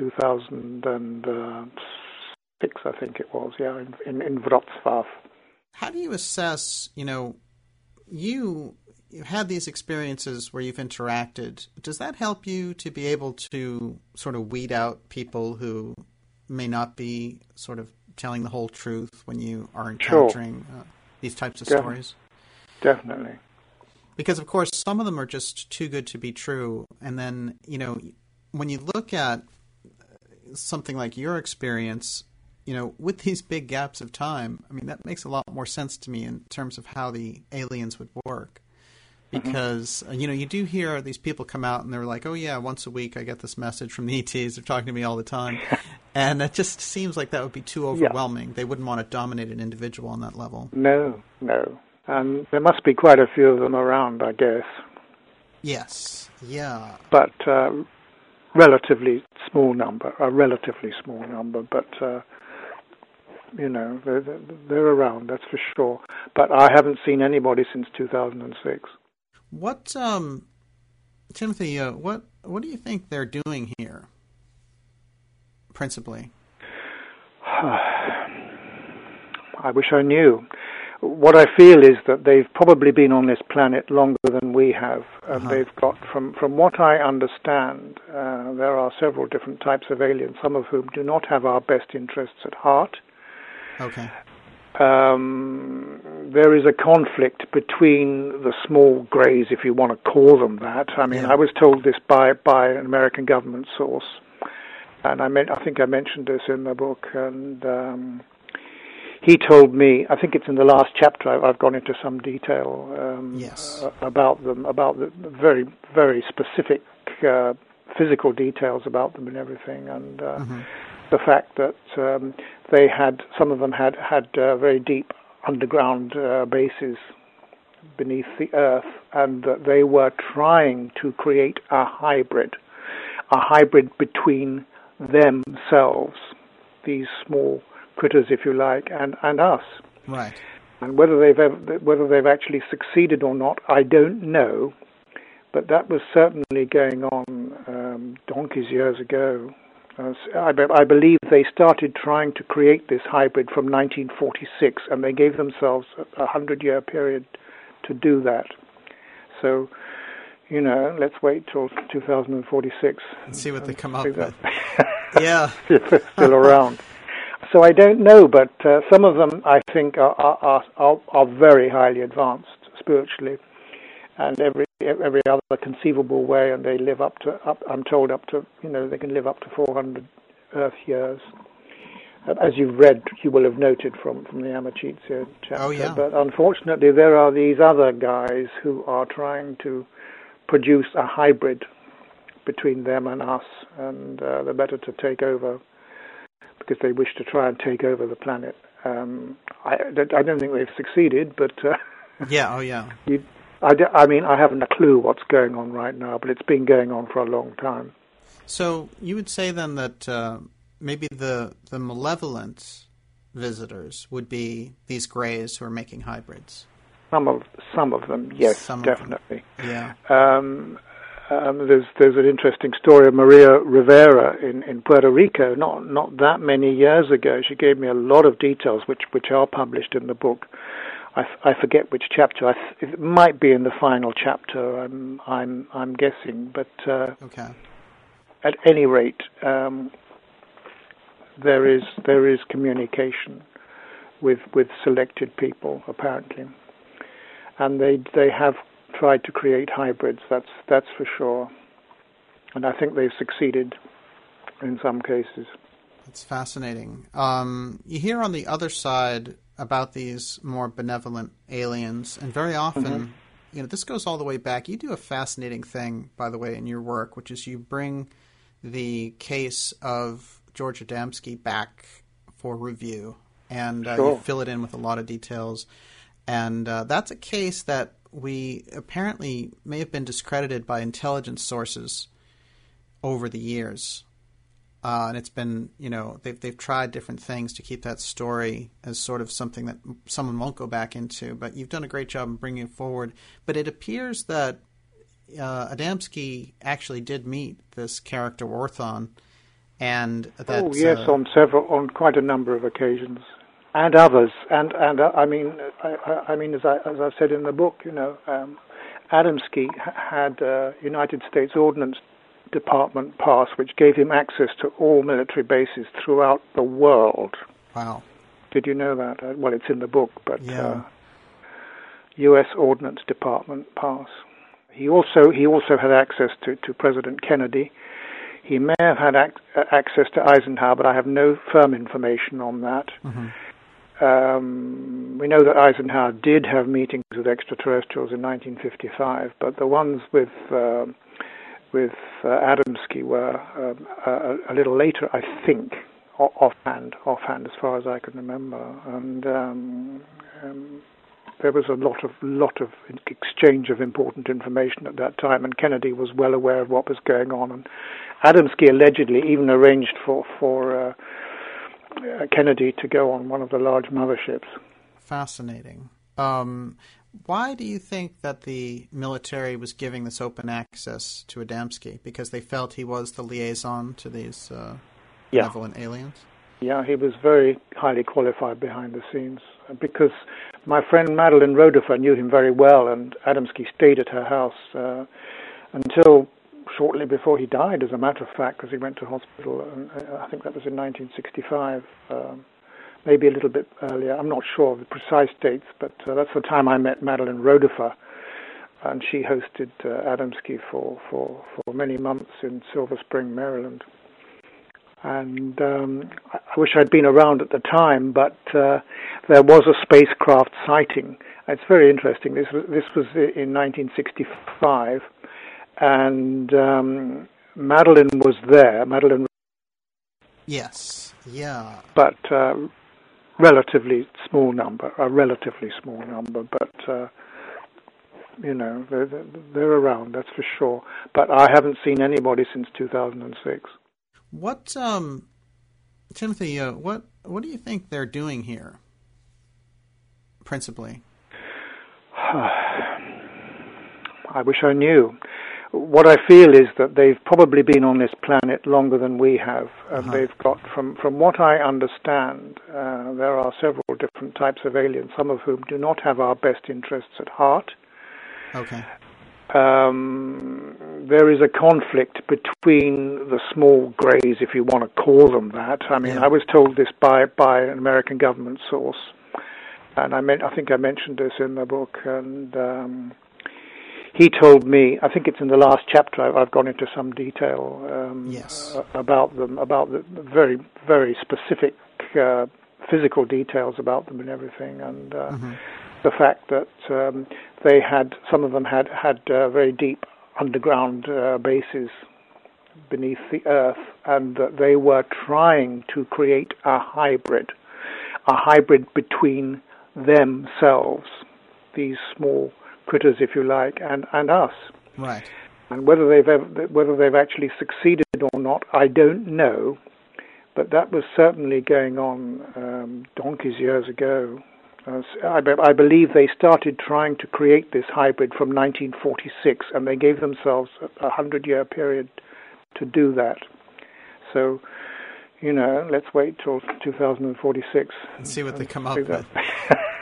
2006, I think it was. Yeah, in Wrocław. How do you assess? You had these experiences where you've interacted. Does that help you to be able to sort of weed out people who may not be sort of telling the whole truth when you are encountering these types of stories? Definitely. Because, of course, some of them are just too good to be true. And then, when you look at something like your experience, with these big gaps of time, I mean, that makes a lot more sense to me in terms of how the aliens would work. Because, you do hear these people come out and they're like, oh, yeah, once a week I get this message from the ETs. They're talking to me all the time. And it just seems like that would be too overwhelming. Yeah. They wouldn't want to dominate an individual on that level. No. And there must be quite a few of them around, I guess. Yes, yeah. But relatively small number, but, they're around, that's for sure. But I haven't seen anybody since 2006. What, Timothy, what do you think they're doing here, principally? I wish I knew. What I feel is that they've probably been on this planet longer than we have. And they've got, from what I understand, there are several different types of aliens, some of whom do not have our best interests at heart. Okay. There is a conflict between the small greys, if you want to call them that. I mean, I was told this by an American government source, and I think I mentioned this in the book, and he told me, I think it's in the last chapter, I've gone into some detail about them, about the very, very specific physical details about them and everything, and the fact that some of them had very deep underground bases beneath the earth, and that they were trying to create a hybrid between themselves, these small critters, if you like, and us. Right. And whether they've actually succeeded or not, I don't know. But that was certainly going on donkey's years ago. I believe they started trying to create this hybrid from 1946, and they gave themselves a 100-year period to do that. So, let's wait till 2046 and see what they come up with. Yeah, if they're still around. So I don't know, but some of them I think are very highly advanced spiritually, and every other conceivable way, and they live I'm told up to they can live up to 400 Earth years. As you've read, you will have noted from the Amachitsia chapter. Oh, yeah. But unfortunately, there are these other guys who are trying to produce a hybrid between them and us, and they're better to take over because they wish to try and take over the planet. I don't think they've succeeded, but yeah, oh yeah. I mean, I haven't a clue what's going on right now, but it's been going on for a long time. So you would say then that maybe the malevolent visitors would be these greys who are making hybrids. Some of them, yes, definitely. Yeah. There's an interesting story of Maria Rivera in Puerto Rico, not that many years ago. She gave me a lot of details which are published in the book I forget which chapter. It might be in the final chapter. I'm guessing, but Okay. at any rate, there is communication with selected people apparently, and they have tried to create hybrids. That's for sure, and I think they've succeeded in some cases. It's fascinating. You hear on the other side about these more benevolent aliens, and very often, this goes all the way back. You do a fascinating thing, by the way, in your work, which is you bring the case of George Adamski back for review, and you fill it in with a lot of details. And that's a case that we apparently may have been discredited by intelligence sources over the years. And it's been, they've tried different things to keep that story as sort of something that someone won't go back into. But you've done a great job in bringing it forward. But it appears that Adamski actually did meet this character Orthon, and that on quite a number of occasions, and others. And I mean, as I said in the book, Adamski had United States Ordnance Department pass, which gave him access to all military bases throughout the world. Wow! Did you know that? Well, it's in the book, but yeah. U.S. Ordnance Department pass. He also had access to President Kennedy. He may have had access to Eisenhower, but I have no firm information on that. We know that Eisenhower did have meetings with extraterrestrials in 1955, but the ones with Adamski were a little later, I think, offhand, as far as I can remember, and there was a lot of exchange of important information at that time, and Kennedy was well aware of what was going on. And Adamski allegedly even arranged for Kennedy to go on one of the large motherships. Fascinating. Why do you think that the military was giving this open access to Adamski? Because they felt he was the liaison to these benevolent aliens? Yeah, he was very highly qualified behind the scenes. Because my friend Madeline Rodefer knew him very well, and Adamski stayed at her house until shortly before he died, as a matter of fact, because he went to hospital. And I think that was in 1965. Maybe a little bit earlier. I'm not sure of the precise dates, but that's the time I met Madeline Rodefer, and she hosted Adamski for many months in Silver Spring, Maryland. And I wish I'd been around at the time, but there was a spacecraft sighting. It's very interesting. This was in 1965, and Madeline was there. Madeline. Yes. Yeah. But. Relatively small number, but they're around, that's for sure. But I haven't seen anybody since 2006. What, Timothy? What do you think they're doing here, principally? I wish I knew. What I feel is that they've probably been on this planet longer than we have, and they've got, from what I understand, there are several different types of aliens, some of whom do not have our best interests at heart. Okay. There is a conflict between the small greys, if you want to call them that. I mean, I was told this by an American government source, and I think I mentioned this in the book, and he told me, I think it's in the last chapter, I've gone into some detail about them, about the very, very specific physical details about them and everything, and the fact that some of them had very deep underground bases beneath the earth, and that they were trying to create a hybrid between themselves, these small critters, if you like, and us. Right. And whether they've actually succeeded or not, I don't know. But that was certainly going on donkey's years ago. I believe they started trying to create this hybrid from 1946, and they gave themselves a 100-year period to do that. So, let's wait till 2046 and see what they come up with.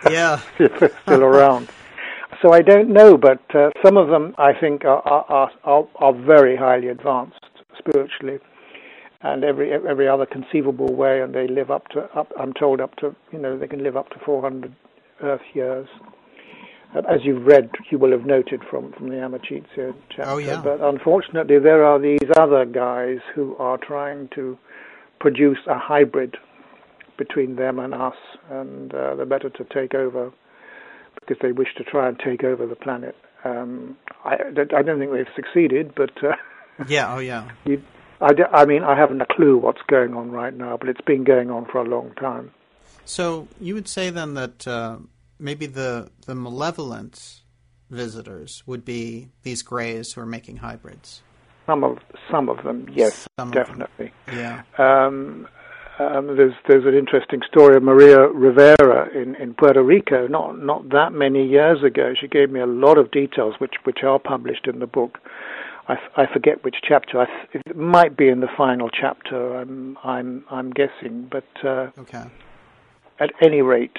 Yeah. if they're still around. So I don't know, but some of them I think are very highly advanced spiritually, and every other conceivable way, and they live up to I'm told up to they can live up to 400 Earth years. As you've read, you will have noted from the Amachitsia chapter. Oh, yeah. But unfortunately, there are these other guys who are trying to produce a hybrid between them and us, and they're better to take over because they wish to try and take over the planet. I don't think they've succeeded, but yeah, oh yeah. I mean, I haven't a clue what's going on right now, but it's been going on for a long time. So you would say then that maybe the malevolent visitors would be these Greys who are making hybrids. Some of them, yes, definitely. Yeah. There's an interesting story of Maria Rivera in Puerto Rico not that many years ago. She gave me a lot of details which are published in the book. I forget which chapter. It might be in the final chapter. I'm guessing, but okay. At any rate,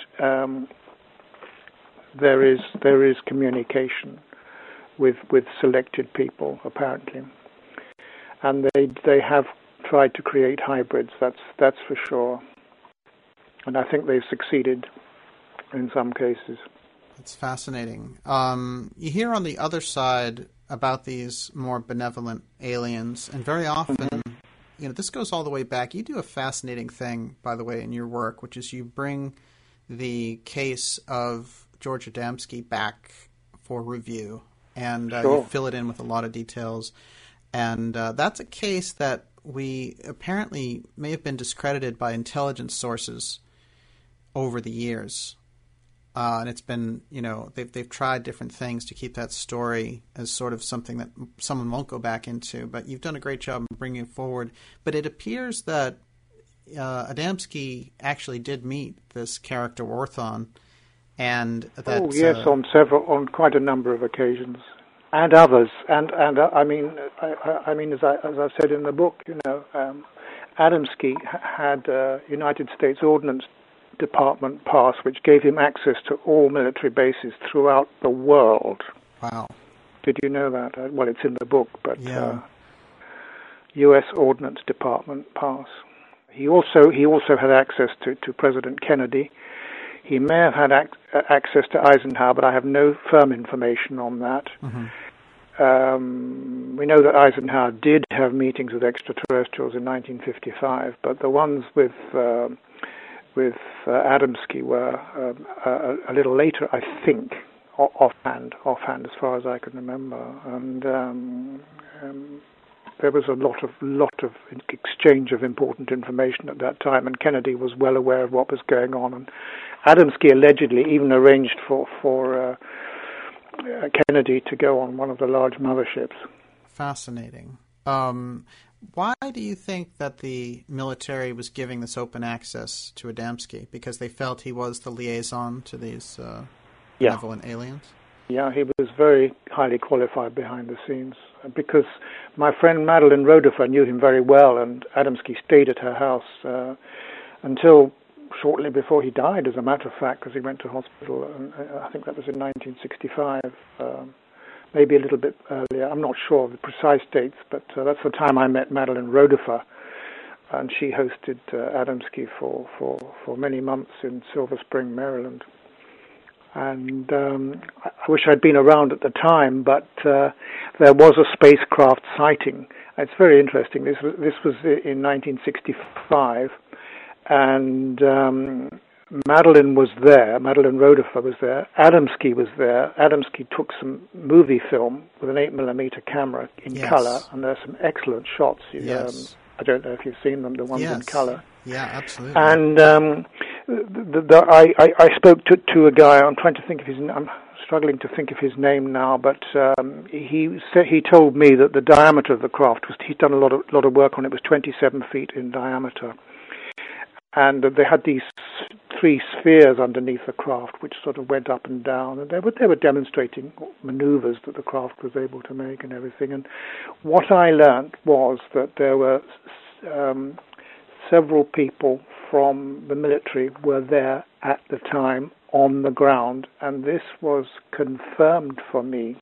there is communication with selected people apparently, and they have tried to create hybrids. That's for sure, and I think they've succeeded in some cases. It's fascinating. You hear on the other side about these more benevolent aliens, and very often, this goes all the way back. You do a fascinating thing, by the way, in your work, which is you bring the case of George Adamski back for review, and you fill it in with a lot of details. And that's a case that we apparently may have been discredited by intelligence sources over the years. And it's been, they've tried different things to keep that story as sort of something that someone won't go back into. But you've done a great job in bringing it forward. But it appears that Adamski actually did meet this character Orthon, and that on quite a number of occasions, and others. And I mean, as I said in the book, Adamski had United States Ordnance Department pass, which gave him access to all military bases throughout the world. Wow! Did you know that? Well, it's in the book, but yeah. U.S. Ordnance Department pass. He also had access to President Kennedy. He may have had access to Eisenhower, but I have no firm information on that. Mm-hmm. We know that Eisenhower did have meetings with extraterrestrials in 1955, but the ones with Adamski were a little later, I think, offhand, as far as I can remember, and there was a lot of exchange of important information at that time, and Kennedy was well aware of what was going on, and Adamski allegedly even arranged for Kennedy to go on one of the large motherships. Fascinating. Why do you think that the military was giving this open access to Adamski? Because they felt he was the liaison to these benevolent aliens? Yeah, he was very highly qualified behind the scenes. Because my friend Madeline Rodefer knew him very well, and Adamski stayed at her house until shortly before he died, as a matter of fact, because he went to hospital, and I think that was in 1965. Maybe a little bit earlier. I'm not sure of the precise dates, but that's the time I met Madeline Rodefer, and she hosted Adamski for many months in Silver Spring, Maryland. And I wish I'd been around at the time, but there was a spacecraft sighting. It's very interesting. This was in 1965, and Madeline was there. Madeline Rodefer was there. Adamski was there. Adamski took some movie film with an 8mm camera in color, and there's some excellent shots. Yes. I don't know if you've seen them, the ones in color. Yeah, absolutely. And I spoke to a guy. I'm trying to think of his name. I'm struggling to think of his name now, but he told me that the diameter of the craft he'd done a lot of work on it. Was 27 feet in diameter, and they had these 3 spheres underneath the craft, which sort of went up and down, and they were demonstrating maneuvers that the craft was able to make and everything. And what I learned was that there were several people from the military were there at the time on the ground, and this was confirmed for me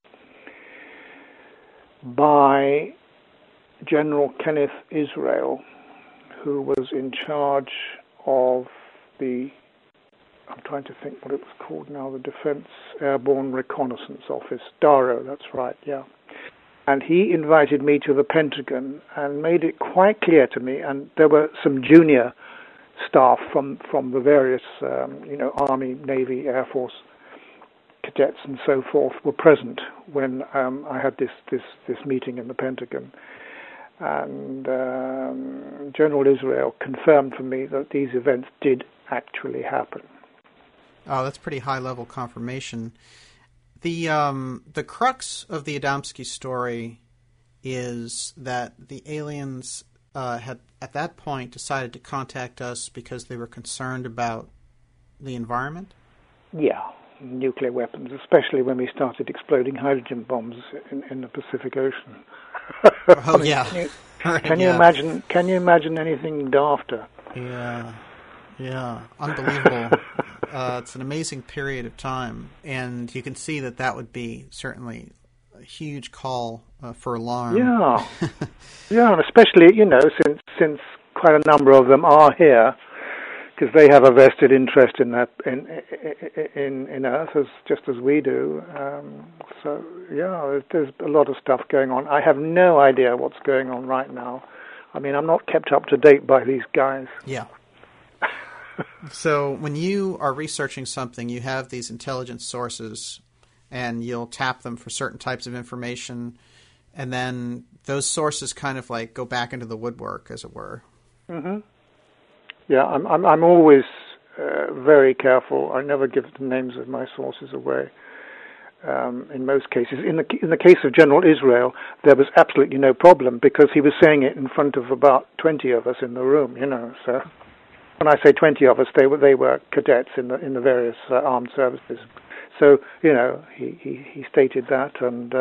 by General Kenneth Israel, who was in charge of I'm trying to think what it was called now, the Defense Airborne Reconnaissance Office, DARO, that's right, yeah. And he invited me to the Pentagon and made it quite clear to me, and there were some junior staff from the various, Army, Navy, Air Force cadets and so forth were present when I had this meeting in the Pentagon. And General Israel confirmed for me that these events did actually happen. Oh, that's pretty high-level confirmation. The crux of the Adamski story is that the aliens had, at that point, decided to contact us because they were concerned about the environment? Yeah, nuclear weapons, especially when we started exploding hydrogen bombs in the Pacific Ocean. Oh, yeah. Can you imagine? Can you imagine anything dafter? Yeah, unbelievable. It's an amazing period of time, and you can see that would be certainly a huge call for alarm. Yeah, yeah, and especially since quite a number of them are here, because they have a vested interest in that in Earth just as we do. So yeah, there's a lot of stuff going on. I have no idea what's going on right now. I mean, I'm not kept up to date by these guys. Yeah. So when you are researching something, you have these intelligence sources, and you'll tap them for certain types of information, and then those sources kind of like go back into the woodwork, as it were. Mm-hmm. Yeah, I'm always very careful. I never give the names of my sources away. In most cases, in the case of General Israel, there was absolutely no problem because he was saying it in front of about 20 of us in the room. So. When I say 20 of us, they were cadets in the various armed services. So he stated that, and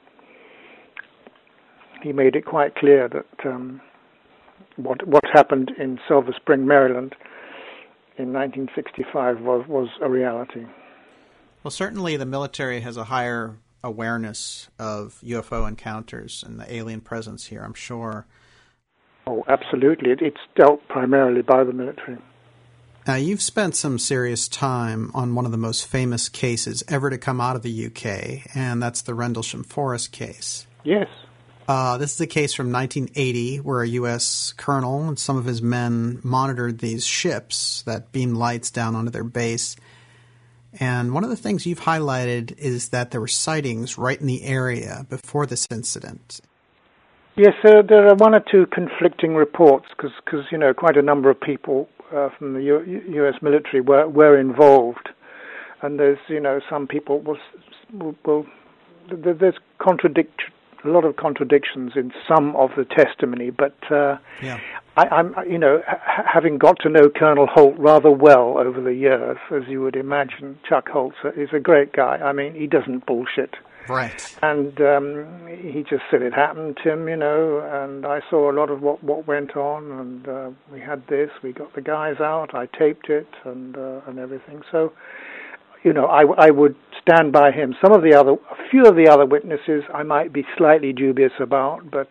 he made it quite clear that what happened in Silver Spring, Maryland, in 1965 was a reality. Well, certainly the military has a higher awareness of UFO encounters and the alien presence here, I'm sure. Oh, absolutely. It's dealt primarily by the military. Now, you've spent some serious time on one of the most famous cases ever to come out of the UK, and that's the Rendlesham Forest case. Yes. This is a case from 1980 where a U.S. colonel and some of his men monitored these ships that beamed lights down onto their base. And one of the things you've highlighted is that there were sightings right in the area before this incident. Yes, there are one or two conflicting reports because quite a number of people from the U.S. military were involved, and there's some people there's a lot of contradictions in some of the testimony, but I'm having got to know Colonel Holt rather well over the years, as you would imagine. Chuck Holt is a great guy. I mean, he doesn't bullshit. Right. And he just said it happened to him, and I saw a lot of what went on, and we had this, we got the guys out, I taped it, and everything. So, I would stand by him. A few of the other witnesses I might be slightly dubious about, but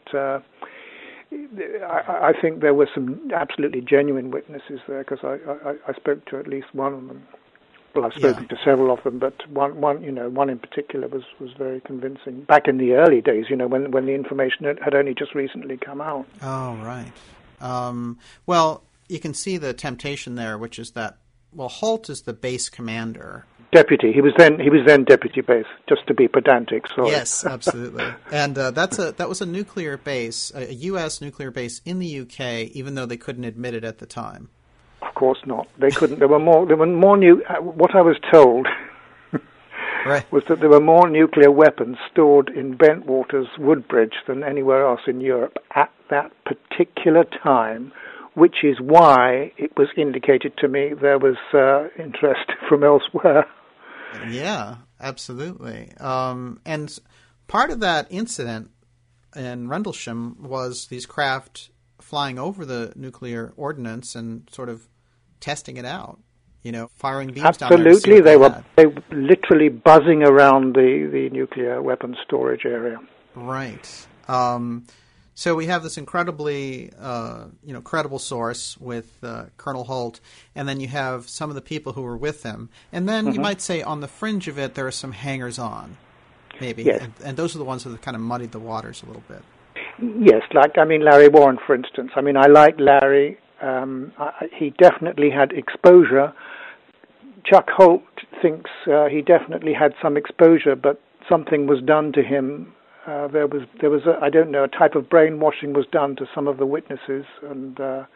I think there were some absolutely genuine witnesses there, because I spoke to at least one of them. Well, I've spoken to several of them, but one in particular was very convincing. Back in the early days, when the information had only just recently come out. Oh, right. Well, you can see the temptation there, which is that Holt is the base commander. Deputy. He was then deputy base, just to be pedantic. Sorry. Yes, absolutely. And that was a nuclear base, a U.S. nuclear base in the UK, even though they couldn't admit it at the time. Of course not. They couldn't. There were more what I was told was that there were more nuclear weapons stored in Bentwaters Woodbridge than anywhere else in Europe at that particular time, which is why it was indicated to me there was interest from elsewhere. Yeah, absolutely. And part of that incident in Rendlesham was these craft flying over the nuclear ordnance and sort of testing it out. firing beams down there. Absolutely, they were literally buzzing around the nuclear weapons storage area. Right. So we have this incredibly, credible source with Colonel Holt, and then you have some of the people who were with him. And then you might say on the fringe of it, there are some hangers-on, maybe. Yes. And those are the ones that have kind of muddied the waters a little bit. Yes, Larry Warren, for instance. I like Larry. He definitely had exposure. Chuck Holt thinks he definitely had some exposure, but something was done to him. There was a type of brainwashing was done to some of the witnesses, and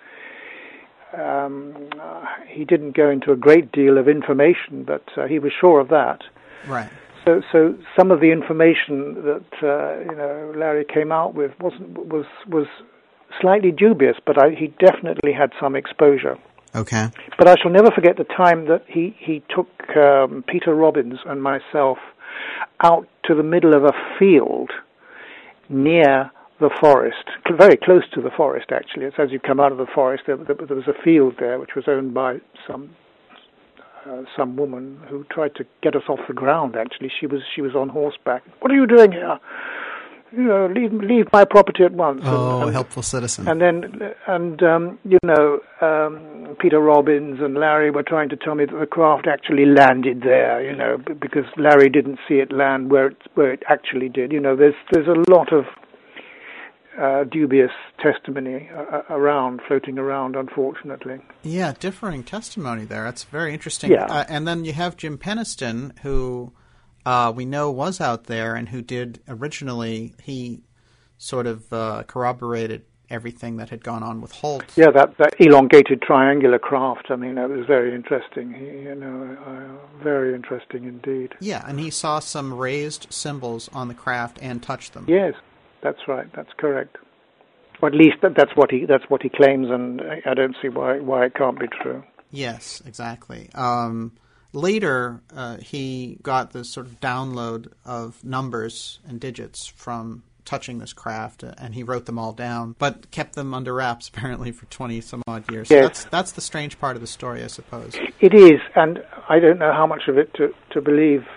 he didn't go into a great deal of information, but he was sure of that. Right. So some of the information that Larry came out with was slightly dubious, but he definitely had some exposure. Okay. But I shall never forget the time that he took Peter Robbins and myself out to the middle of a field near the forest, very close to the forest, actually. It's as you come out of the forest, there was a field there which was owned by some woman who tried to get us off the ground, actually. She was on horseback. "What are you doing here? Leave my property at once." Oh, a helpful citizen. And then, Peter Robbins and Larry were trying to tell me that the craft actually landed there, because Larry didn't see it land where it actually did. There's a lot of dubious testimony floating around, unfortunately. Yeah, differing testimony there. That's very interesting. Yeah. And then you have Jim Penniston, who we know was out there and who did originally, he sort of corroborated everything that had gone on with Holt. Yeah, that elongated triangular craft, that was very interesting. Very interesting indeed. Yeah, and he saw some raised symbols on the craft and touched them. Yes, that's right. That's correct. Or at least that's what he claims, and I don't see why it can't be true. Yes, exactly. Later, he got this sort of download of numbers and digits from touching this craft, and he wrote them all down, but kept them under wraps apparently for 20-some-odd years. Yes. So that's the strange part of the story, I suppose. It is, and I don't know how much of it to believe.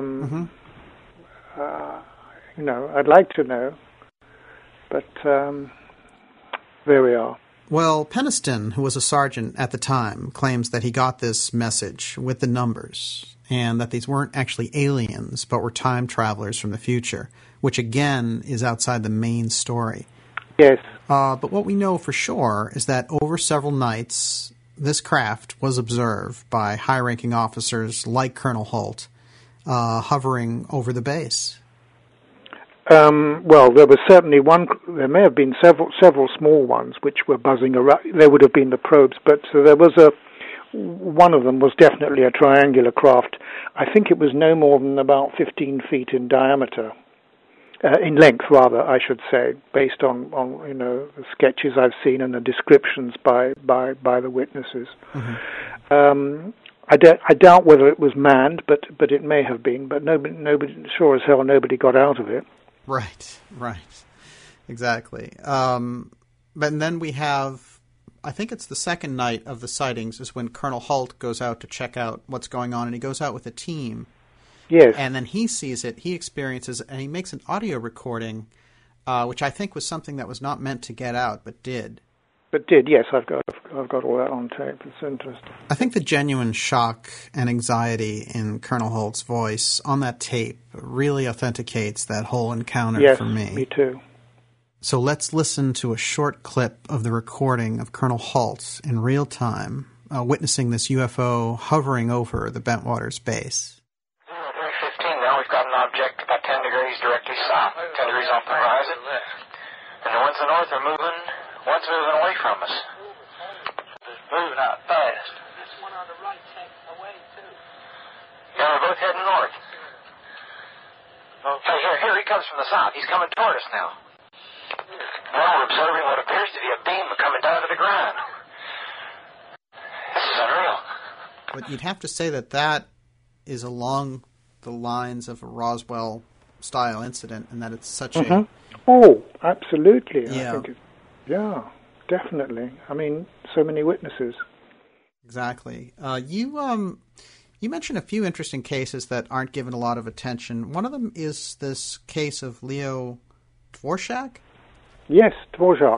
I'd like to know, but there we are. Well, Penniston, who was a sergeant at the time, claims that he got this message with the numbers and that these weren't actually aliens, but were time travelers from the future, which again is outside the main story. Yes. But what we know for sure is that over several nights, this craft was observed by high-ranking officers like Colonel Holt hovering over the base. Well, there was certainly one. There may have been several small ones which were buzzing around. There would have been the probes, but there was one of them was definitely a triangular craft. I think it was no more than about 15 feet in diameter, in length rather, I should say, based on the sketches I've seen and the descriptions by the witnesses. Mm-hmm. I doubt whether it was manned, but it may have been. But nobody, sure as hell, nobody got out of it. Right, exactly. But then we have, I think it's the second night of the sightings is when Colonel Holt goes out to check out what's going on, and he goes out with a team. Yes. And then he sees it, he experiences it, and he makes an audio recording, which I think was something that was not meant to get out, but did. Yes, I've got all that on tape. It's interesting. I think the genuine shock and anxiety in Colonel Holt's voice on that tape really authenticates that whole encounter for me. Yes, me too. So let's listen to a short clip of the recording of Colonel Holt in real time, witnessing this UFO hovering over the Bentwaters base. 3:15 now, we've got an object about 10 degrees directly south, 10 degrees off the horizon. And the ones to the north are moving. One's moving away from us. It's moving out fast. This one on the right takes away, too. Yeah, we're both heading north. Okay, here he comes from the south. He's coming toward us now. Now we're observing what appears to be a beam coming down to the ground. This is unreal. But you'd have to say that is along the lines of a Roswell-style incident, and that it's such a... Oh, absolutely. Yeah. I think yeah, definitely. I mean, so many witnesses. Exactly. You mentioned a few interesting cases that aren't given a lot of attention. One of them is this case of Leo Dvorak. Yes, Dvorak.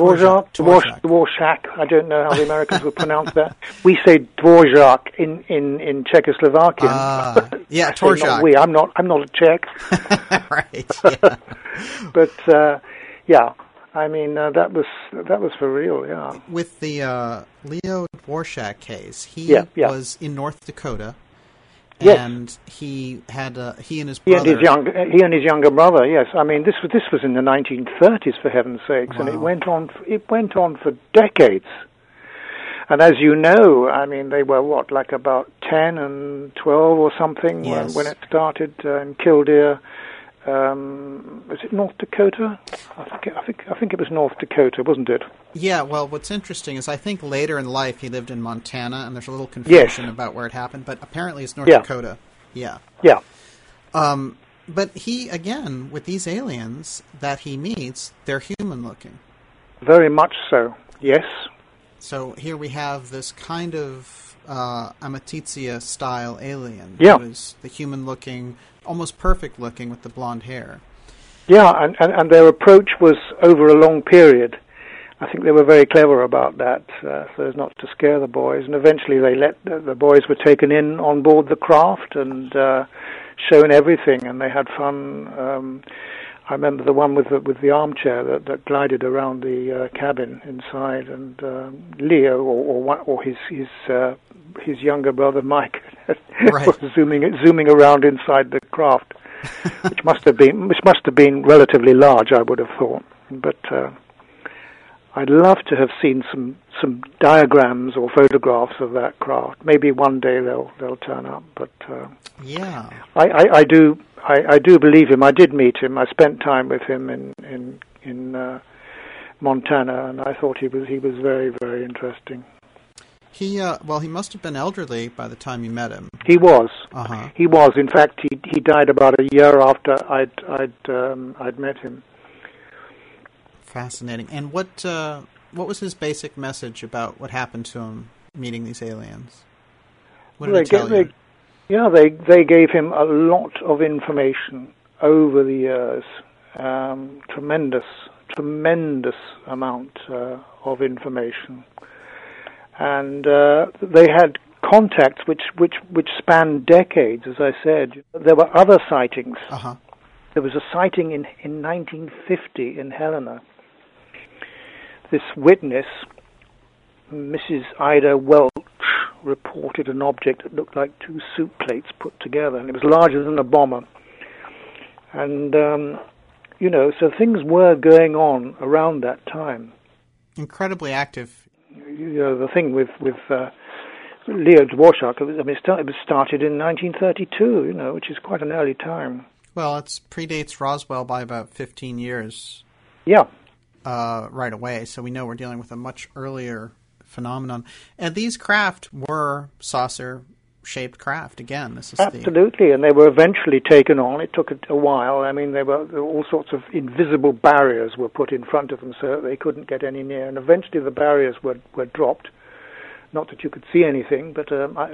Dvorak. I don't know how the Americans would pronounce that. We say Dvorak in Czechoslovakian. Yeah, Dvorak. I'm not a Czech. Right. Yeah. But yeah, I mean that was for real. Yeah. With the Leo Dvorak case, he was in North Dakota. Yes. And he and his brother. He and his younger brother. Yes, I mean this was in the 1930s, for heaven's sakes, wow. And it went on for decades. And as you know, I mean they were like about 10 and 12 or something when it started in Killdeer. Was it North Dakota? I think it was North Dakota, wasn't it? Yeah, well, what's interesting is I think later in life he lived in Montana, and there's a little confusion about where it happened, but apparently it's North Dakota. Yeah. Yeah. But he, again, with these aliens that he meets, they're human-looking. Very much so, yes. So here we have this kind of Amatizia-style alien. Yeah. Who is the human-looking, almost perfect-looking with the blonde hair. Yeah, and their approach was over a long period. I think they were very clever about that, so as not to scare the boys. And eventually the boys were taken in on board the craft and shown everything, and they had fun. I remember the one with the armchair that glided around the cabin inside, and Leo or his younger brother Mike was zooming around inside the craft, which must have been relatively large, I would have thought. But I'd love to have seen some diagrams or photographs of that craft. Maybe one day they'll turn up. But yeah, I do believe him. I did meet him. I spent time with him in Montana, and I thought he was very, very interesting. He must have been elderly by the time you met him. He was. Uh-huh. He was. In fact, he died about a year after I'd met him. Fascinating. And what was his basic message about what happened to him meeting these aliens? What did he tell you? They gave him a lot of information over the years. Tremendous amount of information. And they had contacts which spanned decades, as I said. There were other sightings. Uh-huh. There was a sighting in 1950 in Helena. This witness, Mrs. Ida Welch, reported an object that looked like two soup plates put together, and it was larger than a bomber. And, so things were going on around that time. Incredibly active. The thing with Leo Dvorak, it was started in 1932, which is quite an early time. Well, it predates Roswell by about 15 years. Yeah. Right away, so we know we're dealing with a much earlier phenomenon. And these craft were saucer-shaped craft. Again, this is absolutely, and they were eventually taken on. It took a while. I mean, there were all sorts of invisible barriers were put in front of them so that they couldn't get any near. And eventually, the barriers were dropped. Not that you could see anything, but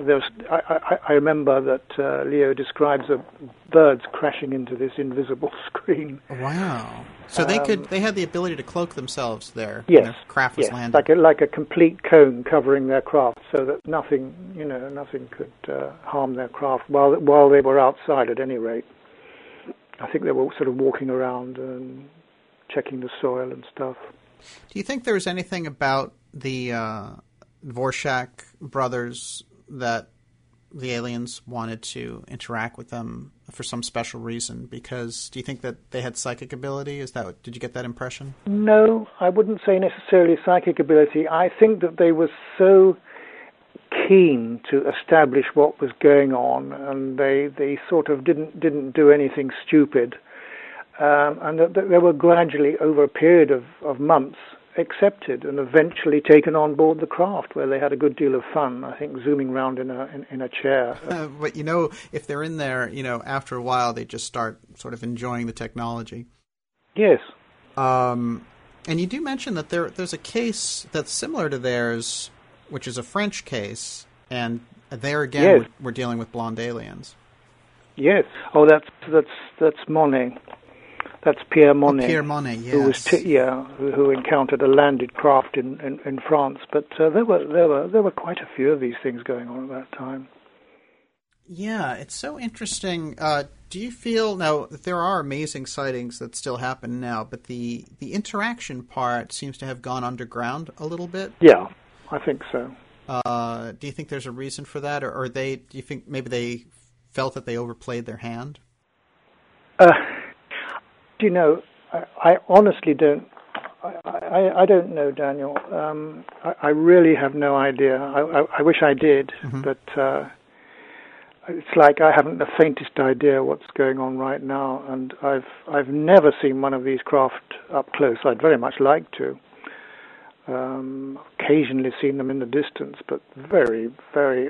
I remember that Leo describes birds crashing into this invisible screen. Wow! So they had the ability to cloak themselves there. Yes, when their craft was landing. like a complete cone covering their craft, so that nothing could harm their craft while they were outside. At any rate, I think they were sort of walking around and checking the soil and stuff. Do you think there was anything about the Dvorak brothers that the aliens wanted to interact with them for some special reason? Because do you think that they had psychic ability? Did you get that impression? No, I wouldn't say necessarily psychic ability. I think that they were so keen to establish what was going on, and they sort of didn't do anything stupid, and that they were gradually, over a period of months, accepted and eventually taken on board the craft, where they had a good deal of fun, I think, zooming around in a chair. But if they're in there, after a while they just start sort of enjoying the technology. Yes. And you do mention that there's a case that's similar to theirs which is a French case, and there again Yes. we're dealing with blonde aliens. Yes. Oh, that's Monet. That's Pierre Monet. Pierre Monet, yes. Who was who encountered a landed craft in France. But there were quite a few of these things going on at that time. Yeah, it's so interesting. Do you feel now that there are amazing sightings that still happen now, but the interaction part seems to have gone underground a little bit? Yeah, I think so. Do you think there's a reason for that, or do you think maybe they felt that they overplayed their hand? Do you know, I honestly don't. I don't know, Daniel. I really have no idea. I wish I did, but it's like I haven't the faintest idea what's going on right now, and I've never seen one of these craft up close. I'd very much like to. Occasionally seen them in the distance, but very, very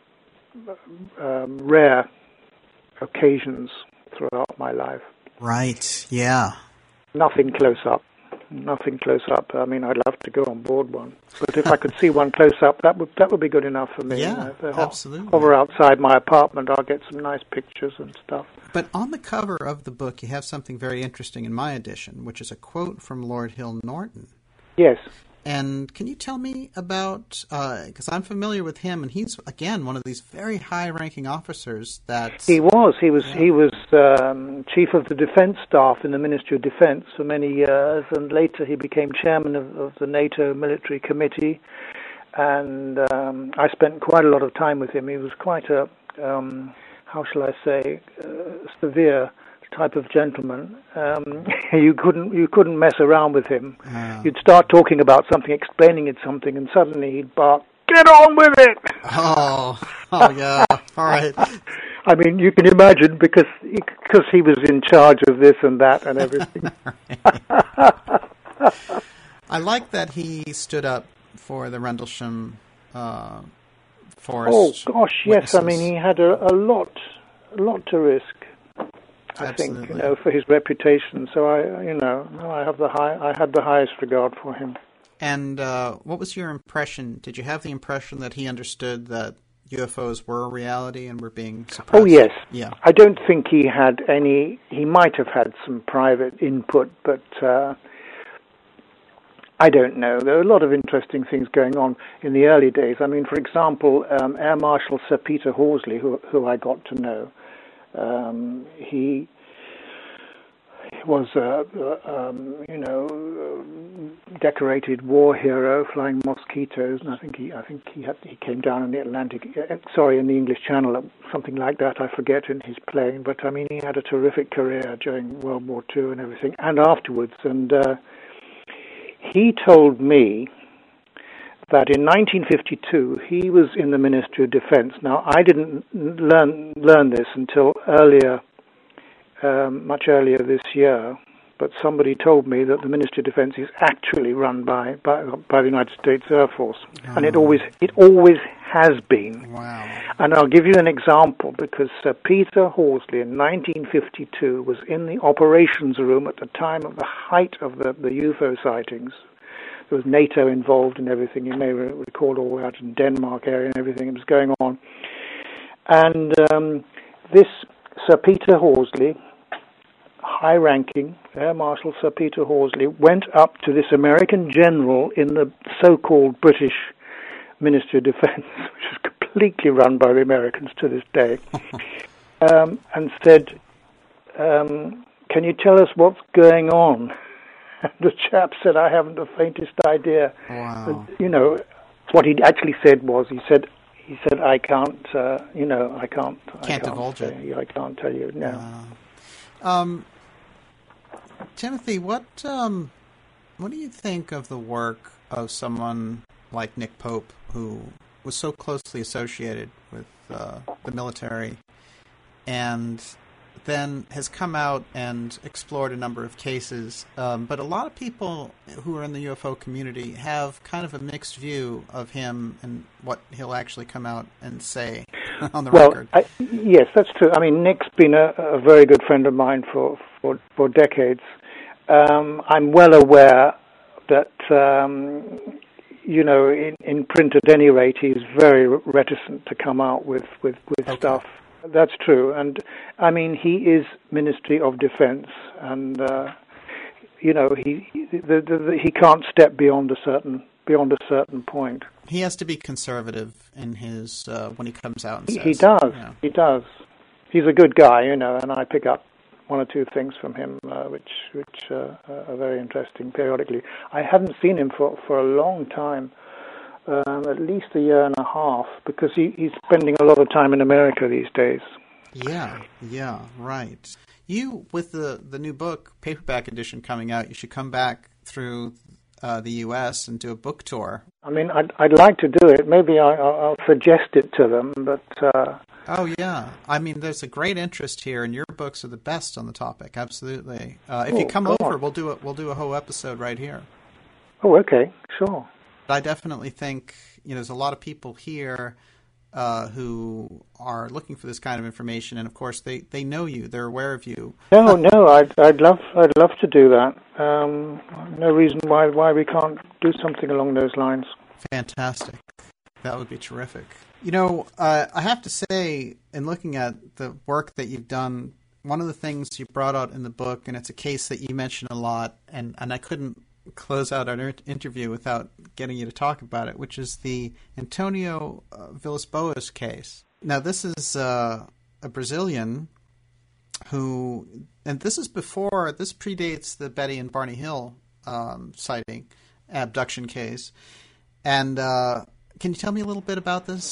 rare occasions throughout my life. Right, yeah. Nothing close up. I mean, I'd love to go on board one, but if I could see one close up, that would be good enough for me. Yeah, If they absolutely. hover outside my apartment, I'll get some nice pictures and stuff. But on the cover of the book, you have something very interesting in my edition, which is a quote from Lord Hill Norton. Yes. And can you tell me about, because I'm familiar with him, and he's, again, one of these very high-ranking officers that... He was chief of the defense staff in the Ministry of Defense for many years, and later he became chairman of the NATO Military Committee, and I spent quite a lot of time with him. He was quite a, how shall I say, severe type of gentleman. You couldn't mess around with him. You'd start talking about something, explaining it something, and suddenly he'd bark, "Get on with it!" Oh yeah, all right. I mean, you can imagine because he was in charge of this and that and everything. I like that he stood up for the Rendlesham Forest. Oh gosh, yes. witnesses. I mean, he had a lot to risk. I Absolutely. think, for his reputation. So I had the highest regard for him. And what was your impression? Did you have the impression that he understood that UFOs were a reality and were being suppressed? Oh yes. Yeah. I don't think he had any. He might have had some private input, but I don't know. There are a lot of interesting things going on in the early days. I mean, for example, Air Marshal Sir Peter Horsley, who I got to know. He was a decorated war hero flying mosquitoes, and I think he came down in the Atlantic, in the English Channel, something like that. I forget, in his plane. But I mean, he had a terrific career during World War II and everything, and afterwards. And he told me that in 1952 he was in the Ministry of Defense. Now, I didn't learn this until much earlier this year, but somebody told me that the Ministry of Defense is actually run by the United States Air Force, and it always has been. Wow. And I'll give you an example, because Sir Peter Horsley in 1952 was in the operations room at the time of the height of the UFO sightings. There was NATO involved in everything. You may recall all that in Denmark area and everything that was going on. And this Sir Peter Horsley, high-ranking Air Marshal Sir Peter Horsley, went up to this American general in the so-called British Ministry of Defense, which is completely run by the Americans to this day, and said, "Can you tell us what's going on?" And the chap said, "I haven't the faintest idea." Wow. But, what he actually said was, he said, "I can't, I can't divulge it. I can't tell you." No. Timothy, what do you think of the work of someone like Nick Pope, who was so closely associated with the military, and then has come out and explored a number of cases, but a lot of people who are in the UFO community have kind of a mixed view of him and what he'll actually come out and say on the record? Yes, that's true. I mean, Nick's been a very good friend of mine for decades. I'm well aware that in print at any rate, he's very reticent to come out with stuff. That's true. And, I mean, he is Ministry of Defense, and, he can't step beyond a certain point. He has to be conservative in his when he comes out and says. He does. Yeah. He does. He's a good guy, and I pick up one or two things from him, which are very interesting periodically. I haven't seen him for a long time, at least a year and a half, because he's spending a lot of time in America these days. Yeah, right. You, with the new book, paperback edition coming out, you should come back through the U.S. and do a book tour. I mean, I'd like to do it. Maybe I'll suggest it to them, but... Oh, yeah. I mean, there's a great interest here, and your books are the best on the topic, absolutely. If you come over, we'll do a whole episode right here. Oh, okay, sure. I definitely think, there's a lot of people here who are looking for this kind of information, and of course they know you, they're aware of you. No, I'd love to do that. No reason why we can't do something along those lines. Fantastic. That would be terrific. I have to say, in looking at the work that you've done, one of the things you brought out in the book, and it's a case that you mention a lot, and I couldn't close out our interview without getting you to talk about it, which is the Antonio Villas-Boas case. Now, this is a Brazilian who, and this predates the Betty and Barney Hill sighting, abduction case. And can you tell me a little bit about this?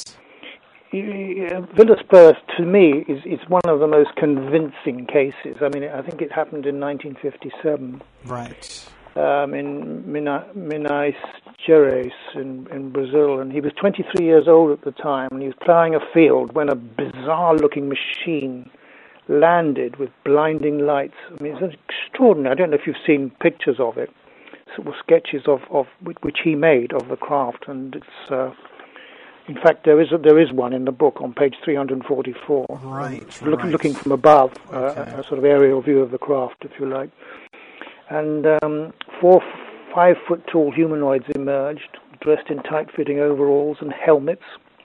Villas-Boas, to me, is one of the most convincing cases. I mean, I think it happened in 1957. Right. In Minas Gerais in Brazil, and he was 23 years old at the time, and he was plowing a field when a bizarre-looking machine landed with blinding lights. I mean, it's extraordinary. I don't know if you've seen pictures of it, sort of sketches of which he made of the craft, and it's. In fact, there is one in the book on page 344. Right. Looking from above, a sort of aerial view of the craft, if you like. And 4 5-foot-tall humanoids emerged, dressed in tight-fitting overalls and helmets.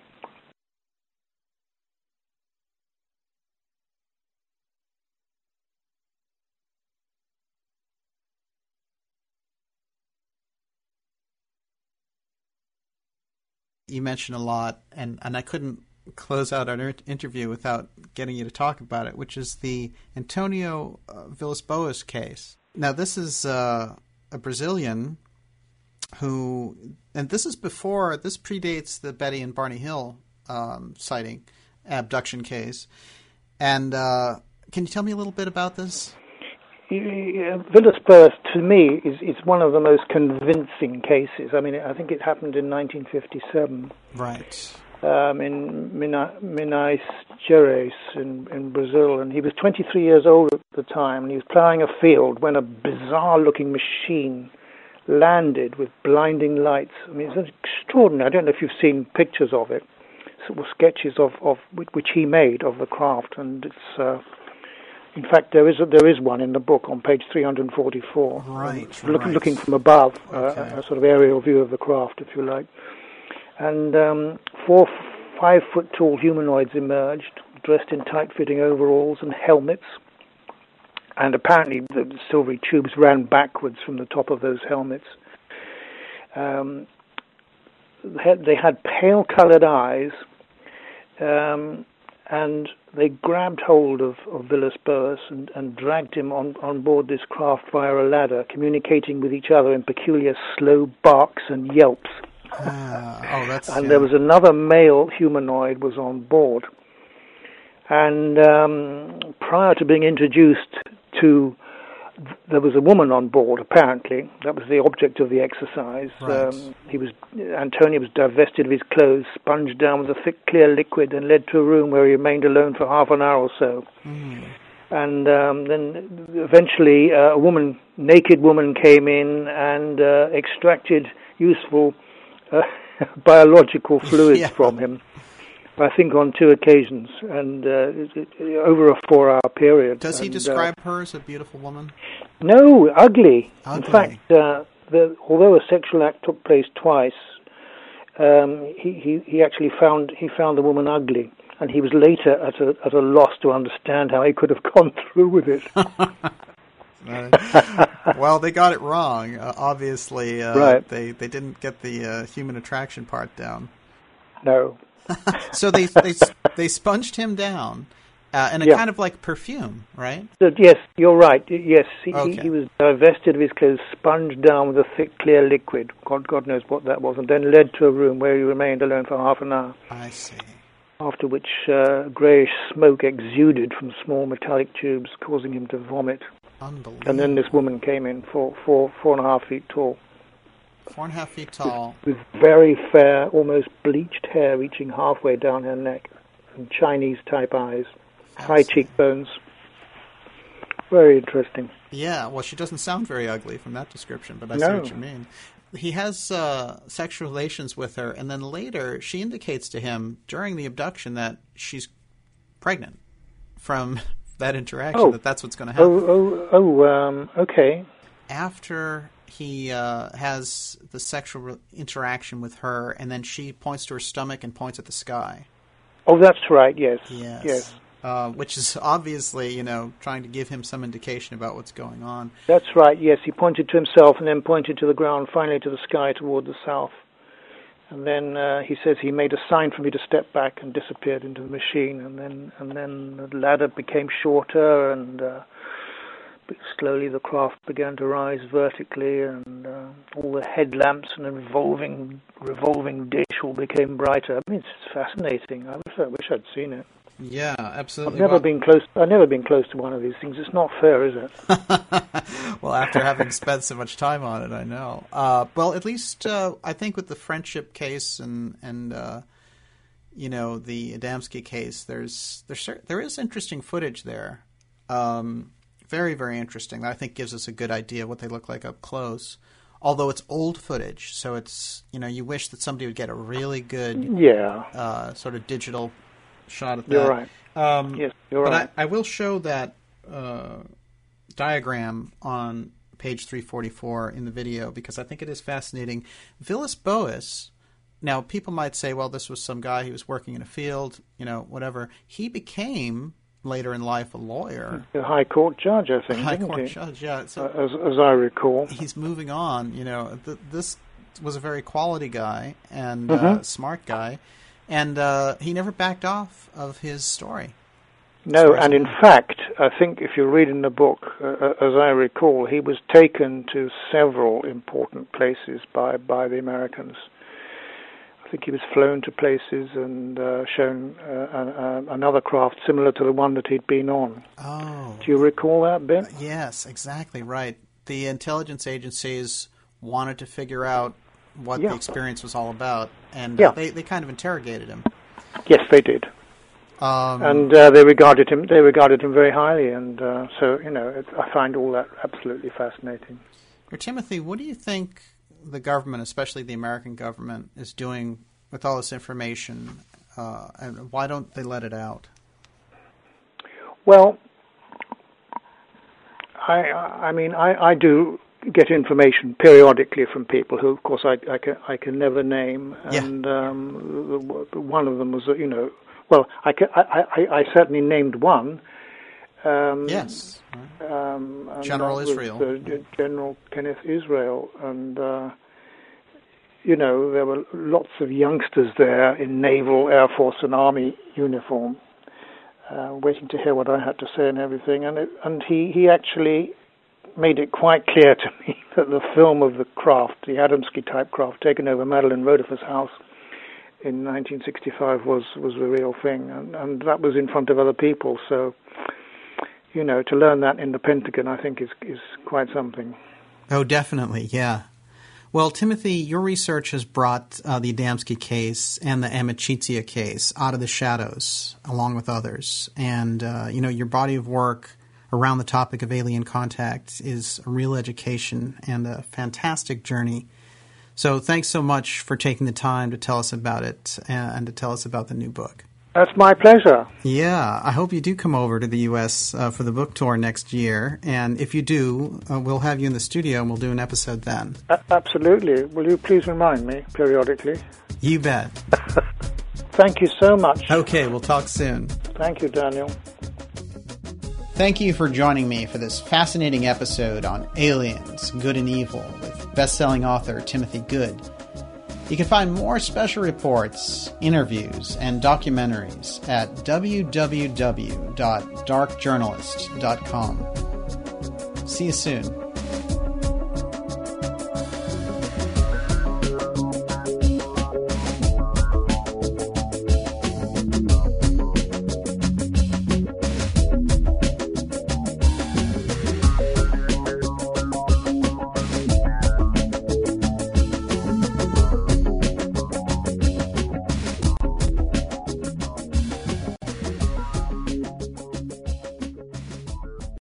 You mentioned a lot, and I couldn't close out our interview without getting you to talk about it, which is the Antonio Villas-Boas case. Now, this is a Brazilian who, and this predates the Betty and Barney Hill sighting, abduction case. And can you tell me a little bit about this? Villas-Boas, to me, is one of the most convincing cases. I mean, I think it happened in 1957. Right. In Minas Gerais in Brazil, and he was 23 years old at the time, and he was plowing a field when a bizarre-looking machine landed with blinding lights. I mean, it's extraordinary. I don't know if you've seen pictures of it, sort of sketches of which he made of the craft, and it's. In fact, there is one in the book on page 344. Right. Looking from above, a sort of aerial view of the craft, if you like. And 4 5-foot-tall humanoids emerged, dressed in tight-fitting overalls and helmets. And apparently the silvery tubes ran backwards from the top of those helmets. They had pale-coloured eyes, and they grabbed hold of Villas-Boas and dragged him on board this craft via a ladder, communicating with each other in peculiar slow barks and yelps. There was another male humanoid was on board. And prior to being introduced to, there was a woman on board, apparently. That was the object of the exercise. Right. Antonio was divested of his clothes, sponged down with a thick, clear liquid, and led to a room where he remained alone for half an hour or so. Mm. And then eventually a naked woman came in and extracted useful biological fluids from him. I think on 2 occasions, and over a 4-hour period. Does he describe her as a beautiful woman? No, ugly. In fact, although a sexual act took place twice, he actually found the woman ugly, and he was later at a loss to understand how he could have gone through with it. Well, they got it wrong. Obviously, right. They didn't get the human attraction part down. No. So they sponged him down in a kind of like perfume, right? So, yes, you're right. Yes, Okay. he was divested of his clothes, sponged down with a thick, clear liquid. God knows what that was, and then led to a room where he remained alone for half an hour. I see. After which greyish smoke exuded from small metallic tubes, causing him to vomit. Unbelievable. And then this woman came in, 4.5 feet tall. 4.5 feet tall. With very fair, almost bleached hair reaching halfway down her neck, and Chinese-type eyes, high cheekbones. Very interesting. Yeah, well, she doesn't sound very ugly from that description, but I see what you mean. He has sexual relations with her, and then later she indicates to him during the abduction that she's pregnant from that interaction, that's what's going to happen. Okay. After he has the sexual interaction with her, and then she points to her stomach and points at the sky. Oh, that's right, yes. Yes. Which is obviously, trying to give him some indication about what's going on. That's right, yes. He pointed to himself and then pointed to the ground, finally to the sky toward the south. And then he says he made a sign for me to step back and disappeared into the machine. And then the ladder became shorter, and slowly the craft began to rise vertically, and all the headlamps and the revolving dish all became brighter. I mean, it's fascinating. I wish I'd seen it. Yeah, absolutely. I've never been close to one of these things. It's not fair, is it? Well, after having spent so much time on it, I know. Well, at least I think with the Friendship case and the Adamski case, there is interesting footage there. Very, very interesting. That I think gives us a good idea of what they look like up close. Although it's old footage, so it's you wish that somebody would get a really good sort of digital shot at that. You're right. Yes, you're right. But I will show that diagram on page 344 in the video because I think it is fascinating. Villas-Boas, now people might say, well, this was some guy, he was working in a field, whatever. He became, later in life, a lawyer. A high court judge, I think, High court judge, yeah. So as I recall. He's moving on, this was a very quality guy and smart guy. And he never backed off of his story. No, and in fact, I think if you read in the book, as I recall, he was taken to several important places by the Americans. I think he was flown to places and shown another craft similar to the one that he'd been on. Oh. Do you recall that bit? Yes, exactly right. The intelligence agencies wanted to figure out what the experience was all about, and they kind of interrogated him. Yes, they did. And they regarded him very highly, and so I find all that absolutely fascinating. Timothy, what do you think the government, especially the American government, is doing with all this information, and why don't they let it out? Well, I do get information periodically from people who, of course, I can never name, and one of them was, well, I certainly named one. Yes. General Israel. General Kenneth Israel, and there were lots of youngsters there in naval, air force, and army uniform, waiting to hear what I had to say and everything, and he actually made it quite clear to me that the film of the craft, the Adamski-type craft, taken over Madeline Rodeffer's house in 1965 was the real thing, and that was in front of other people. So, to learn that in the Pentagon, I think is quite something. Oh, definitely, yeah. Well, Timothy, your research has brought the Adamski case and the Amicizia case out of the shadows, along with others, and your body of work around the topic of alien contact is a real education and a fantastic journey. So thanks so much for taking the time to tell us about it and to tell us about the new book. That's my pleasure. Yeah, I hope you do come over to the U.S. For the book tour next year. And if you do, we'll have you in the studio and we'll do an episode then. Absolutely. Will you please remind me periodically? You bet. Thank you so much. Okay, we'll talk soon. Thank you, Daniel. Thank you for joining me for this fascinating episode on Aliens, Good and Evil with best-selling author Timothy Good. You can find more special reports, interviews, and documentaries at www.darkjournalist.com. See you soon.